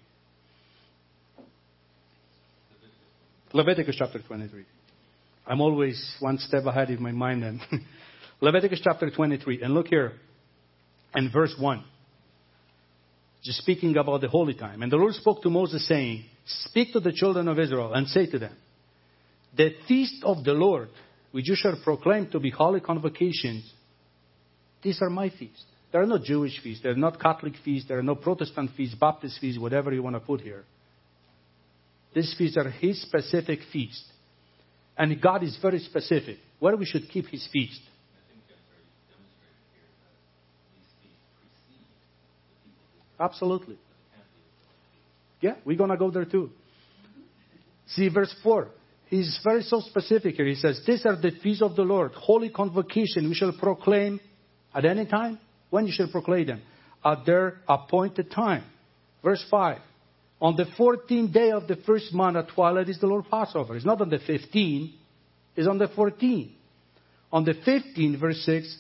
Leviticus chapter 23. I'm always one step ahead in my mind then. Leviticus chapter 23. And look here in verse 1. Just speaking about the holy time. And the Lord spoke to Moses saying, speak to the children of Israel and say to them, the feast of the Lord, which you shall proclaim to be holy convocations, these are my feasts. They are not Jewish feasts. They are not Catholic feasts. They are not Protestant feasts, Baptist feasts, whatever you want to put here. These feasts are His specific feast. And God is very specific where we should keep His feast. I think that's already demonstrated here that these feasts precede the people. Absolutely. Yeah, we're going to go there too. See verse 4. He's very so specific here. He says, these are the feasts of the Lord, holy convocation. We shall proclaim at any time. When you shall proclaim them? At their appointed time. Verse 5. On the 14th day of the first month at twilight is the Lord Passover. It's not on the 15th. It's on the 14th. On the 15th, verse 6.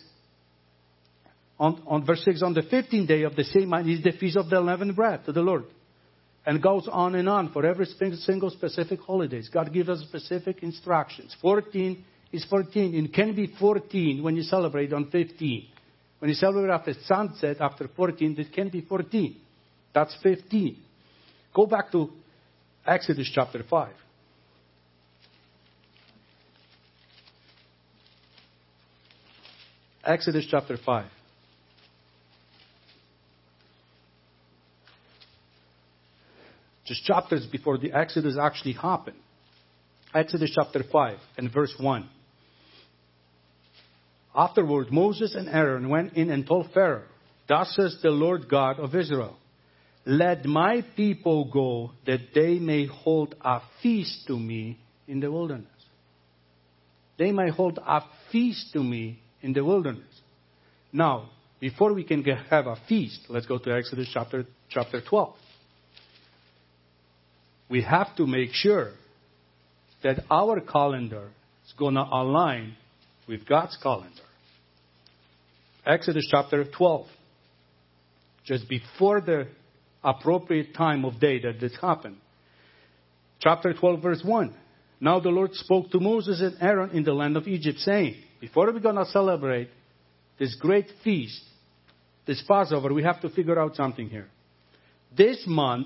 On verse 6, on the 15th day of the same month is the feast of the unleavened bread to the Lord. And goes on and on for every single specific holidays. God gives us specific instructions. 14 is 14. It can be 14 when you celebrate on 15. When you celebrate after sunset, after 14, it can be 14. That's 15. Go back to Exodus chapter 5. Exodus chapter 5. Just chapters before the Exodus actually happened. Exodus chapter 5 and verse 1. Afterward, Moses and Aaron went in and told Pharaoh, thus says the Lord God of Israel, let my people go that they may hold a feast to me in the wilderness. They may hold a feast to me in the wilderness. Now, before we can have a feast, let's go to Exodus chapter 12. We have to make sure that our calendar is going to align with God's calendar. Exodus chapter 12. Just before the appropriate time of day that this happened. Chapter 12 verse 1. Now the Lord spoke to Moses and Aaron in the land of Egypt saying, before we're going to celebrate this great feast, this Passover, we have to figure out something here. This month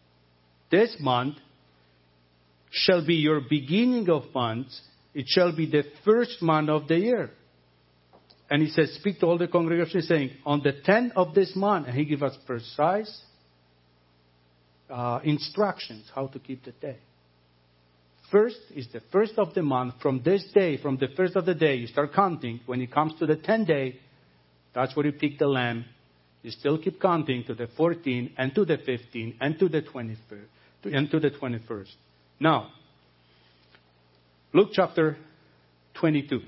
shall be your beginning of months. It shall be the first month of the year. And he says, speak to all the congregation saying, on the 10th of this month, and he gives us precise instructions how to keep the day. First is the first of the month. From this day, from the first of the day, you start counting. When it comes to the 10th day, that's where you pick the lamb. You still keep counting to the 14th and to the 15th and to the 21st and to the 21st. Now, Luke chapter 22.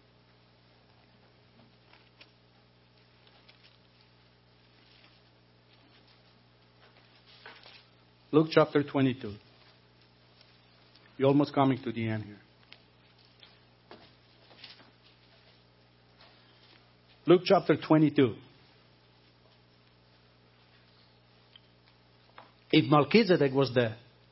Luke chapter 22. You're almost coming to the end here. Luke chapter 22. If Melchizedek was the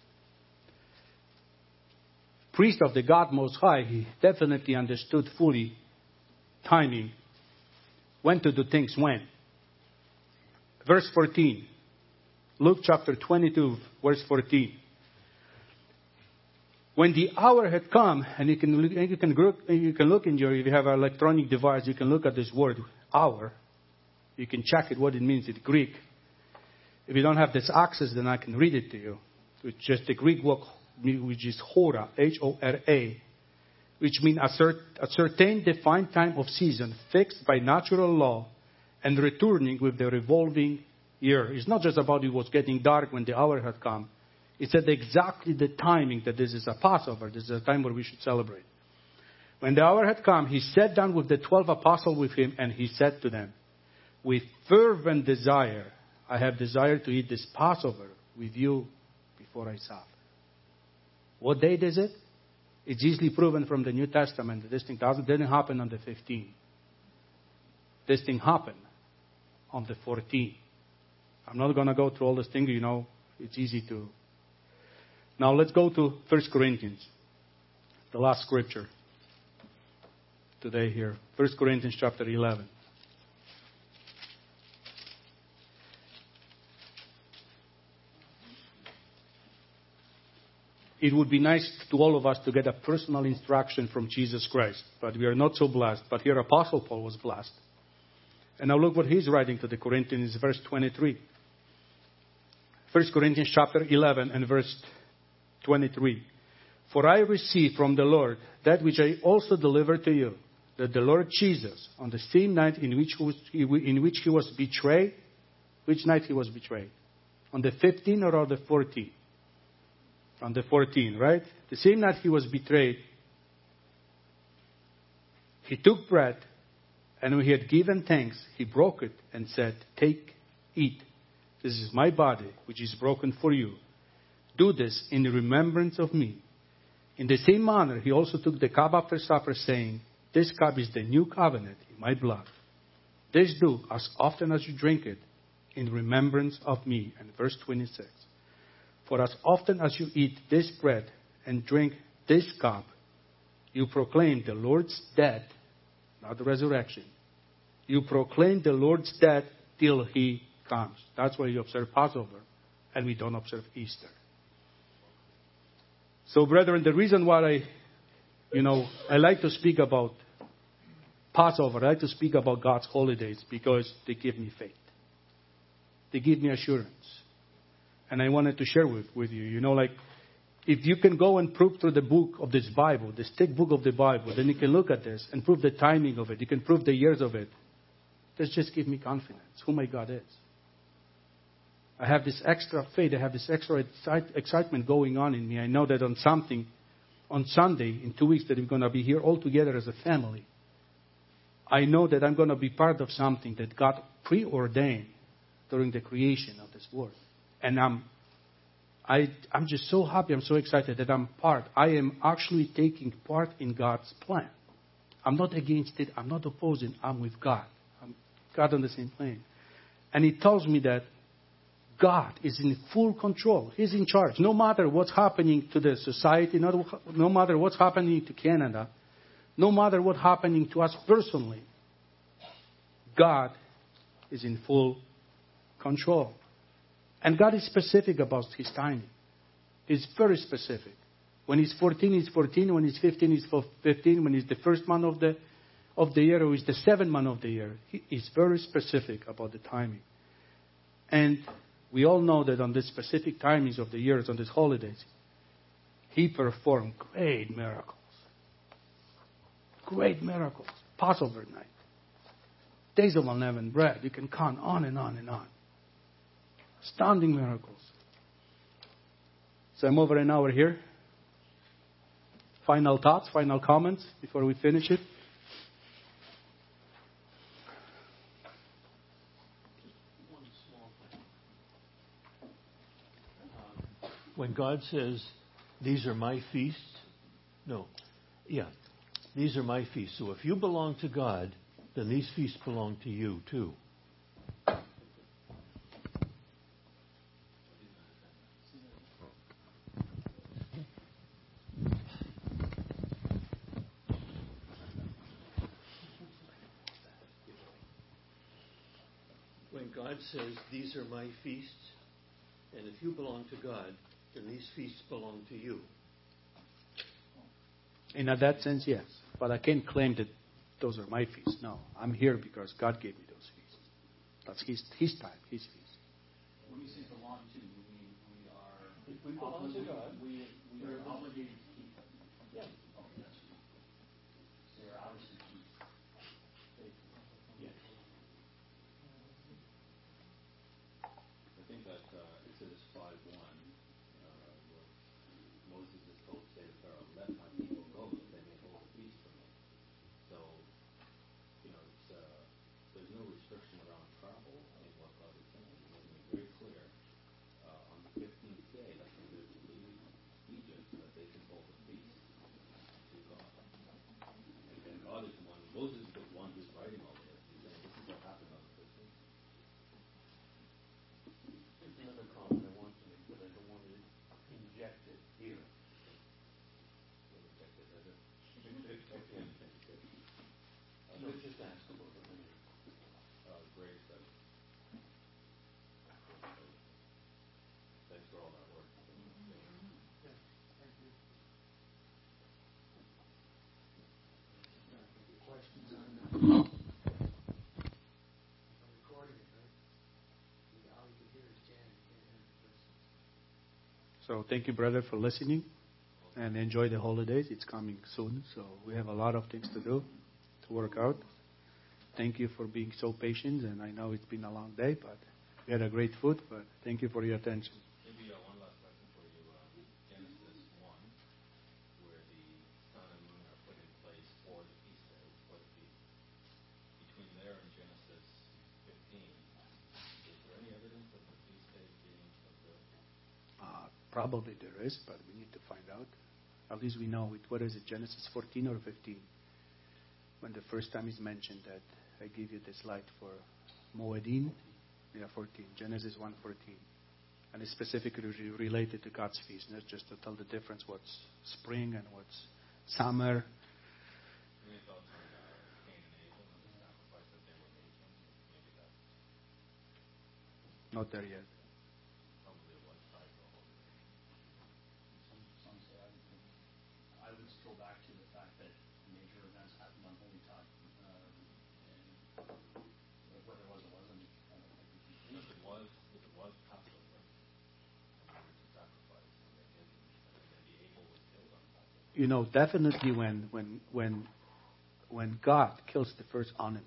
priest of the God Most High, he definitely understood fully timing, when to do things when. Verse 14. Luke chapter 22, verse 14. When the hour had come, and you can look in your, if you have an electronic device, you can look at this word, hour. You can check it, what it means in Greek. If you don't have this access, then I can read it to you. It's just the Greek word, which is hora, H-O-R-A, which means a certain defined time of season fixed by natural law and returning with the revolving year. It's not just about it was getting dark when the hour had come. It's at exactly the timing that this is a Passover. This is a time where we should celebrate. When the hour had come, he sat down with the 12 apostles with him, and he said to them, with fervent desire, I have desired to eat this Passover with you before I suffer. What date is it? It's easily proven from the New Testament that this thing didn't happen on the 15th. This thing happened on the 14th. I'm not going to go through all this thing, it's easy to. Now let's go to 1 Corinthians, the last scripture today here. 1 Corinthians chapter 11. It would be nice to all of us to get a personal instruction from Jesus Christ, but we are not so blessed. But here Apostle Paul was blessed. And now look what he's writing to the Corinthians, verse 23. 1 Corinthians chapter 11 and verse 23. For I received from the Lord that which I also delivered to you, that the Lord Jesus, on the same night in which he was betrayed, which night he was betrayed? On the 15th or on the 14th? On the 14th, right? The same night he was betrayed, he took bread, and when he had given thanks, he broke it and said, take, eat. This is my body, which is broken for you. Do this in remembrance of me. In the same manner, he also took the cup after supper, saying, this cup is the new covenant in my blood. This do as often as you drink it in remembrance of me. And verse 26. For as often as you eat this bread and drink this cup, you proclaim the Lord's death, not the resurrection. You proclaim the Lord's death till he comes. That's why you observe Passover and we don't observe Easter. So, brethren, the reason why I like to speak about Passover, I like to speak about God's holidays, because they give me faith. They give me assurance. And I wanted to share with you, if you can go and prove through the book of this Bible, this thick book of the Bible, then you can look at this and prove the timing of it. You can prove the years of it. This just give me confidence who my God is. I have this extra faith. I have this extra excitement going on in me. I know that on Sunday, in 2 weeks, that we're going to be here all together as a family. I know that I'm going to be part of something that God preordained during the creation of this world. And I'm just so happy. I'm so excited that I'm part. I am actually taking part in God's plan. I'm not against it. I'm not opposing. I'm with God. I'm God on the same plane. And it tells me that God is in full control. He's in charge. No matter what's happening to the society, no matter what's happening to Canada, no matter what's happening to us personally, God is in full control. And God is specific about His timing. He's very specific. When He's 14, He's 14. When He's 15, He's 15. When He's the first month of the year, or He's the seventh month of the year, He's very specific about the timing. And we all know that on the specific timings of the years, on these holidays, He performed great miracles. Great miracles. Passover night. Days of unleavened bread. You can count on and on and on. Astounding miracles. So I'm over an hour here. Final thoughts, final comments before we finish it. One small thing. When God says, these are my feasts, these are my feasts. So if you belong to God, then these feasts belong to you too. God says, these are my feasts, and if you belong to God, then these feasts belong to you. In that sense, yes. But I can't claim that those are my feasts. No, I'm here because God gave me those feasts. That's His time, His feast. When you say belong to, you mean we are... If we belong to God, we are obligated to keep them. Yeah. Oh, that's right. They're ours to keep. Yes. I think that Exodus 5:1, where Moses is told to say to Pharaoh, let my people go that they may hold a feast for me. So, it's, there's no restriction around travel in what God is saying. He's making it very clear on the 15th day that when they're to leave Egypt, that they can So thank you, brother, for listening, and enjoy the holidays. It's coming soon, so we have a lot of things to do, to work out. Thank you for being so patient, and I know it's been a long day, but we had a great food, but thank you for your attention. Maybe one last question for you. Genesis 1, where the sun and moon are put in place for the feast day, for the feast. Between there and Genesis 15, is there any evidence of the feast day being observed? Probably there is, but we need to find out. At least we know what is it, Genesis 14 or 15, when the first time is mentioned that I give you this light for Moedim. Yeah, 14, Genesis 1:14, and it's specifically related to God's feast, not just to tell the difference what's spring and what's summer. Any thoughts on Cain and Abel and the sacrifice that they were making? Maybe that's Not there yet. probably what tied the whole thing. Some say I would go back to the fact that major events happen on holy time, and whether it was or wasn't, I don't think we can. If it was Passover, and they were to sacrifice, and they didn't, and then the Abel was killed on Passover. You know, definitely when God kills the first animal,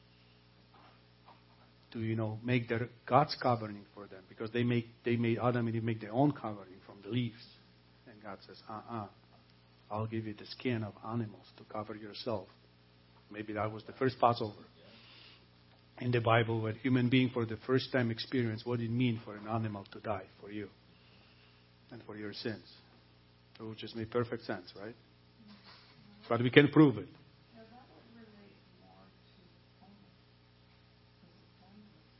to make their God's covering for them, because they made Adam and Eve make their own covering from the leaves, and God says, I'll give you the skin of animals to cover yourself. Maybe that was the first Passover in the Bible, where human being for the first time experienced what it means for an animal to die for you and for your sins. It would just make perfect sense, right? But we can prove it. Now, that would relate more to atonement. Because atonement is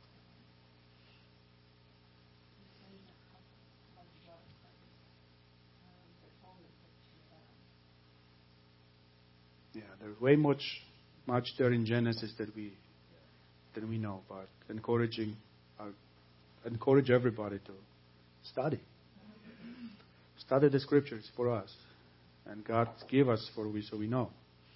you're saying that covenant by the blood of Christ. Atonement picture that. Yeah, there's way much there in Genesis that we know, but encourage everybody to study the scriptures for us, and God give us so we know.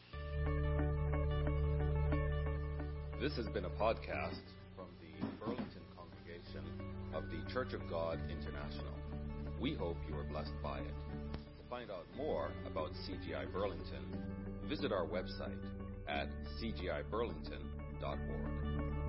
This has been a podcast from the Burlington congregation of the Church of God International. We hope you are blessed by it. To find out more about CGI Burlington, visit our website at cgiburlington.org.